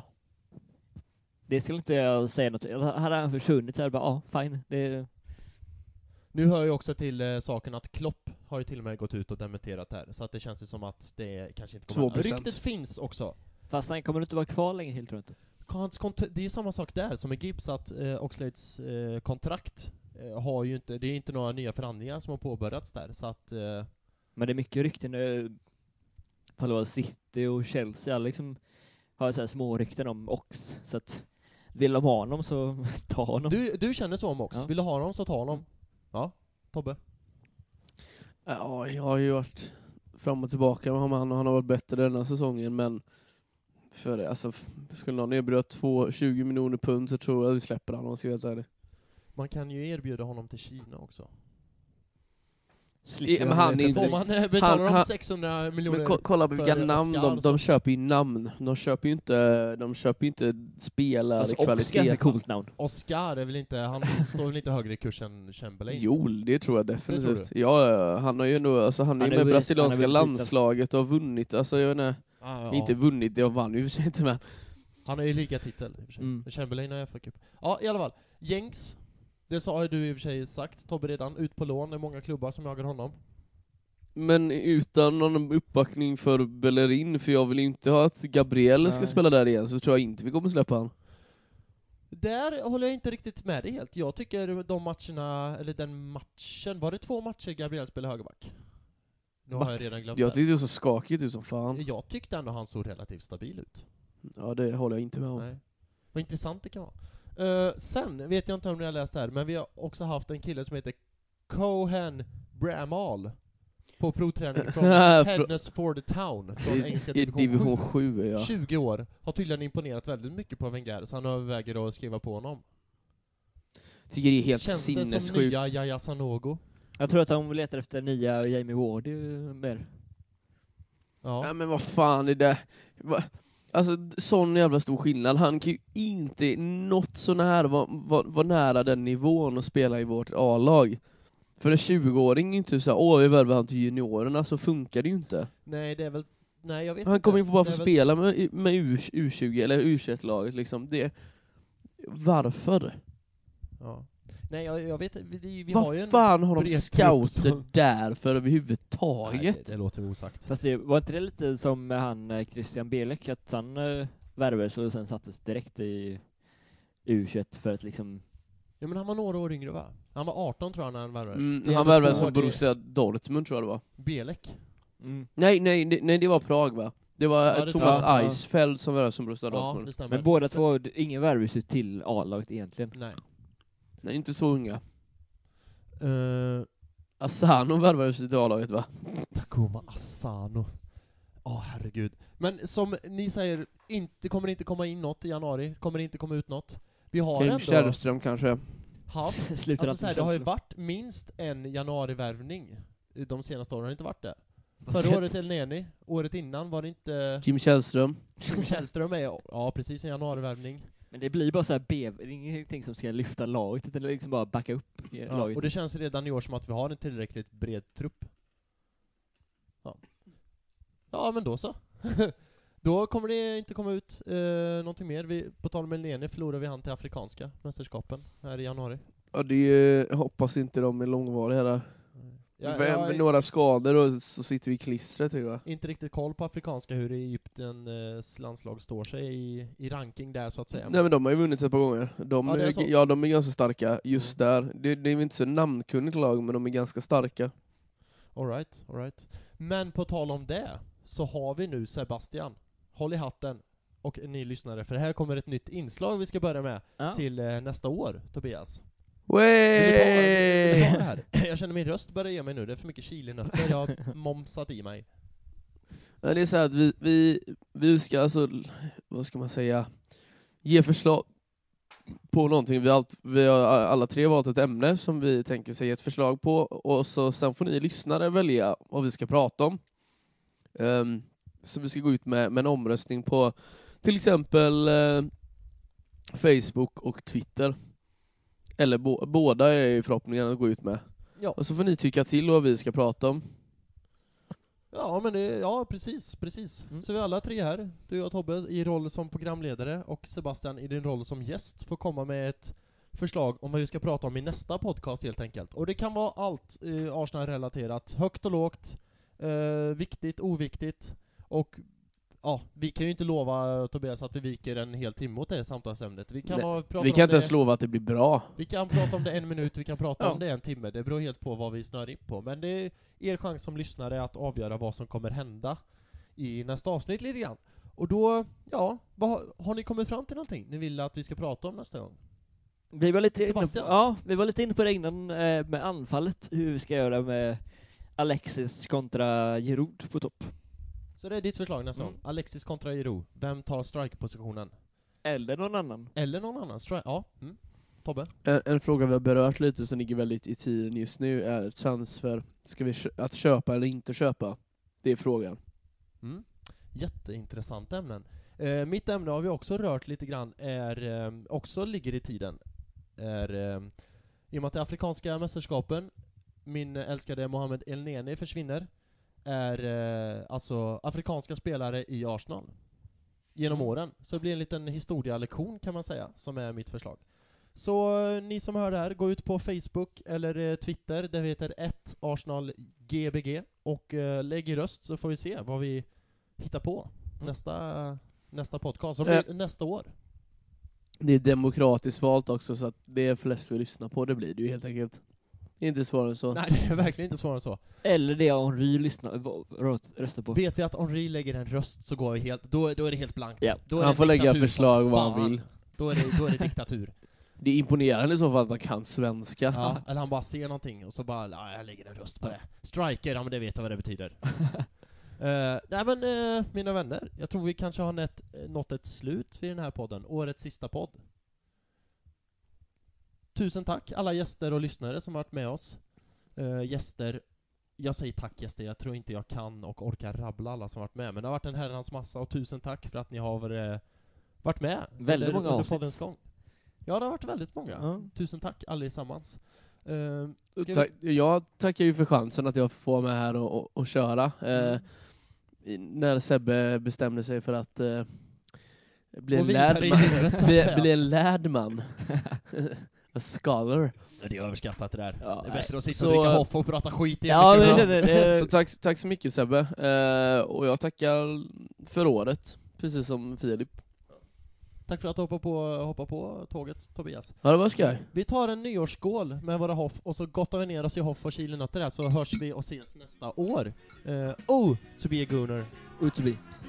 det skulle inte jag säga något. Hade han försvunnit så här bara, ja, fine. Det,
Nu hör ju också till uh, saken att Klopp har ju till och med gått ut och dementerat här. Så att det känns ju som att det kanske inte kommer
två procent.
Ryktet finns också.
fast han kommer inte vara kvar länge helt, tror jag inte.
Hans kont- det är samma sak där som med Gibbs, att eh, Oxlades eh, kontrakt eh, har ju inte, det är inte några nya förhandlingar som har påbörjats där, så att eh,
Men det är mycket rykten nu. Ifall det var City och Chelsea, alla liksom har så här små rykten om Ox, så att vill de ha honom så ta honom.
du, du känner så om Ox,
Ja.
vill du ha honom så ta honom. Ja, Tobbe.
Ja, jag har ju varit fram och tillbaka med honom. Han har varit bättre den här säsongen, men för det, alltså, skulle någon erbjuda två, tjugo miljoner pund så tror jag vi släpper han, om jag ska vara helt ärlig.
Man kan ju erbjuda honom till Kina också.
Slipper
Ja, men han är inte-
Får man eh, betala dem
han-
sexhundra miljoner?
Men ko- kolla på vilka
för
namn
Oscar
de,
så-
de köper ju namn. De köper ju inte, de köper ju inte spelare
alltså, Ox är
kvalitet.
ett coolt namn.
Oscar är väl inte, han står väl inte högre i kurs än Chamberlain?
Jo, det tror jag
Det
definitivt.
tror
Ja, ja, han har ju ändå, alltså han är
Han
ju
är
med
väl-
brasilianska
han är väl
landslaget och har vunnit, alltså jag vet inte,
Ah, ja.
inte vunnit, det vann ju i och för sig inte med.
Han har ju lika titel i och för sig.
Mm.
Men Chamberlain har F A Cup. Ja, i alla fall. Jenks, det sa ju du i och för sig sagt, Tobbe redan, ut på lån, det är många klubbar som jagar honom.
Men utan någon uppbackning för Bellerin, för jag vill inte ha att Gabriel ska
Nej.
spela där igen, så tror jag inte vi kommer släppa han.
Där håller jag inte riktigt med dig helt. Jag tycker de matcherna, eller den matchen, var det två matcher Gabriel spelade högerback? Nu har jag
Max.
redan glömt
Jag
det.
tyckte det så skakigt ut som fan.
Jag tyckte ändå han såg relativt stabil ut.
Ja, det håller jag inte med om.
Nej. Vad intressant det kan vara. Uh, sen vet jag inte om ni har läst det här, men vi har också haft en kille som heter Cohen Bramall på provträning från Hednesford Town från engelska
I
division,
division
sju.
sju, ja.
tjugo år. Har tydligen imponerat väldigt mycket på Wenger, så han överväger att skriva på honom.
Tycker det är helt
Känns det som
sinnessjukt.
nya Yaya Sanogo?
Jag tror att de letar efter nya Jamie Ward ju mer.
Ja.
Ja, men vad fan är det? Va? Alltså, sån jävla stor skillnad. Han kan ju inte något så nära vara var, var nära den nivån och spela i vårt A-lag. För en tjugoåring är inte så här, åh vi värvar han till juniorerna, så funkar det ju inte.
Nej, det är väl... Nej, jag vet
Han
inte.
kommer ju bara få
Det är väl-
spela med, med U, U20 eller U tjugoett-laget liksom. Det, varför?
Ja. Nej, jag, jag vet vi, vi har ju
Vad
en
fan har de
bred
scouter
trupp som-
där för
Nej,
överhuvudtaget?
det, det låter osagt.
Fast det var inte det lite som med han eh, Christian Belek, att han uh, värvades och sen sattes direkt i U tjugoett för att liksom...
Ja, men han var några år yngre, va? Han var arton tror jag när han värvades.
Mm,
Det är
han
ändå
värvades
två
som
år, det-
Borussia Dortmund tror jag det var.
Belek.
Mm.
Nej, nej, det- nej det var Prag va? Det var
Ja,
eh,
det
Thomas
tror jag. Ja.
Eisfeld som värvades som Borussia
Ja,
Dortmund.
det stämmer.
Men båda två, d- ingen värvades ju till A-laget egentligen.
Nej.
Nej, inte så unga.
Uh,
Asano värvades till A-laget va?
Takuma Asano. Åh, herregud. Men som ni säger, inte, kommer det inte komma in något i januari. Kommer det inte komma ut något. Vi har
Kim
ändå
Källström kanske.
haft...
Slutar
Alltså, så här,
att-
det har ju varit minst en januarivärvning de senaste åren. Har det inte varit det?
Vad
Förra
sett?
året El Neni. Året innan var det inte...
Kim Källström.
Kim Källström är, ja precis, en januarivärvning.
Men det blir bara så här B, det är ingenting som ska lyfta laget, utan det är liksom bara backa upp i
Ja,
laget.
och det känns redan i år som att vi har en tillräckligt bred trupp. Ja, ja men då så. Då kommer det inte komma ut eh, någonting mer. Vi, på tal om El Neni förlorar vi han till afrikanska mästerskapen här i januari.
Ja, det är, jag hoppas inte de är långvariga där.
Ja,
Med,
jag
med
har
några skador och så sitter vi i klistret tycker jag.
inte riktigt koll på afrikanska, hur Egyptens landslag står sig i, i ranking där så att säga.
Nej men de har ju vunnit ett par gånger. De,
Ja, det är
är,
så.
ja, de är ganska starka just där. Det, det är väl inte så namnkunnigt lag, men de är ganska starka.
All right, all right. Men på tal om det så har vi nu Sebastian. Håll i hatten. Och ni lyssnare, för här kommer ett nytt inslag vi ska börja med
Ja.
till eh, nästa år, Tobias. Vill du ta, vill du ta det här? Jag känner min röst börjar ge mig nu, det är för mycket chilinötter jag har momsat i mig.
Ja, det är så här att vi, vi, vi ska alltså, vad ska man säga, ge förslag på någonting. Vi har, allt, vi har alla tre valt ett ämne som vi tänker säga ett förslag på, och så sen får ni lyssnare välja vad vi ska prata om. Um, så vi ska gå ut med, med en omröstning på till exempel eh, Facebook och Twitter. Eller bo, båda är ju förhoppningen att gå ut med.
Ja.
Och så får ni tycka till vad vi ska prata om.
Ja, men det, ja precis, precis.
Mm.
Så vi alla tre här, du och Tobbe i roll som programledare och Sebastian i din roll som gäst, får komma med ett förslag om vad vi ska prata om i nästa podcast helt enkelt. Och det kan vara allt eh, Arsenal-relaterat, högt och lågt, eh, viktigt, oviktigt, och ja, vi kan ju inte lova Tobias att vi viker en hel timme åt det samtalsämnet. Vi kan,
Nej,
ha, prata
Vi
om
kan inte
det,
ens lova att det blir bra.
vi kan prata om det en minut, vi kan prata
Ja.
om det en timme. Det beror helt på vad vi snör in på. Men det är er chans som lyssnare att avgöra vad som kommer hända i nästa avsnitt lite grann. Och då, ja, vad, har- har ni kommit fram till någonting ni vill att vi ska prata om nästa gång?
Vi var lite inne på,
Sebastian?
ja, vi var lite inne på det innan eh, med anfallet, hur vi ska göra med Alexis kontra Giroud på topp.
Så det är ditt förslag nästa
Mm.
gång. Alexis kontra Giroud. Vem tar strike-positionen?
Eller någon annan.
Eller någon annan strike? Ja. Mm. Tobbe?
En, en fråga vi har berört lite som ligger väldigt i tiden just nu är transfer. Ska vi kö- att köpa eller inte köpa? Det är frågan.
Mm. Jätteintressant ämnen. Eh, mitt ämne har vi också rört lite grann, är eh, också ligger i tiden. Är, eh, i och med att det afrikanska mästerskapen, min älskade Mohamed El Neni försvinner, är eh, alltså afrikanska spelare i Arsenal genom
Mm.
åren. Så det blir en liten historialektion kan man säga, som är mitt förslag. Så eh, ni som hör det här, gå ut på Facebook eller eh, Twitter, där vi heter ett Arsenal G B G, och eh, lägg i röst så får vi se vad vi hittar på
Mm.
nästa, nästa podcast, som blir
Eh.
nästa år.
Det är demokratiskt valt också, så att det är flest vi lyssnar på, det blir det ju helt enkelt. Inte svårare än så.
Nej, det är verkligen inte svårare än så.
Eller det Henry lyssnar, v- rö- röstar på.
Vet vi att Henri lägger en röst så går vi helt, då, då är det helt blankt.
Ja.
Då är
Han
det
får lägga
diktatur
förslag
som
vad han
fan.
vill.
Då är det, då är det diktatur.
Det är imponerande i så fall att han kan svenska.
Ja, eller han bara ser någonting och så bara, ja, jag lägger en röst på det. Striker, ja men det vet jag vad det betyder. uh, nej men uh, mina vänner, jag tror vi kanske har nått, nått ett slut vid den här podden. Årets sista podd. Tusen tack alla gäster och lyssnare som varit med oss. Uh, gäster, jag säger tack gäster, jag tror inte jag kan och orkar rabbla alla som varit med. Men det har varit en herrans massa, och tusen tack för att ni har uh, varit med.
Väldigt
under-
många
under
avsnitt.
poddens gång. Ja, det har varit väldigt många.
Ja.
Tusen tack allesammans. Uh,
Ta- jag tackar ju för chansen att jag får vara med här och, och, och köra.
Mm.
Eh, i- när Sebbe bestämde sig för att eh, bli,
Gå
en
vidare
lärd
i
man,
livet, så att
bli,
säga.
bli en lärd man. A scholar.
Det är överskattat det där.
Ja,
det är bättre att sitta
så-
och dricka Hoff och prata skit i
Ja,
en
men jag
mikrofon.
känner
Så
det.
tack, tack så mycket Sebbe. Eh, och jag tackar för året, precis som Filip.
Tack för att du hoppade på, hoppade på tåget, Tobias.
Ja, det var skoj.
Vi tar en nyårsskål med våra Hoff och så gottar vi ner oss i Hoff och chilinötter där, så hörs vi och ses nästa år. Uh, oh, to be a gooner.
Utby.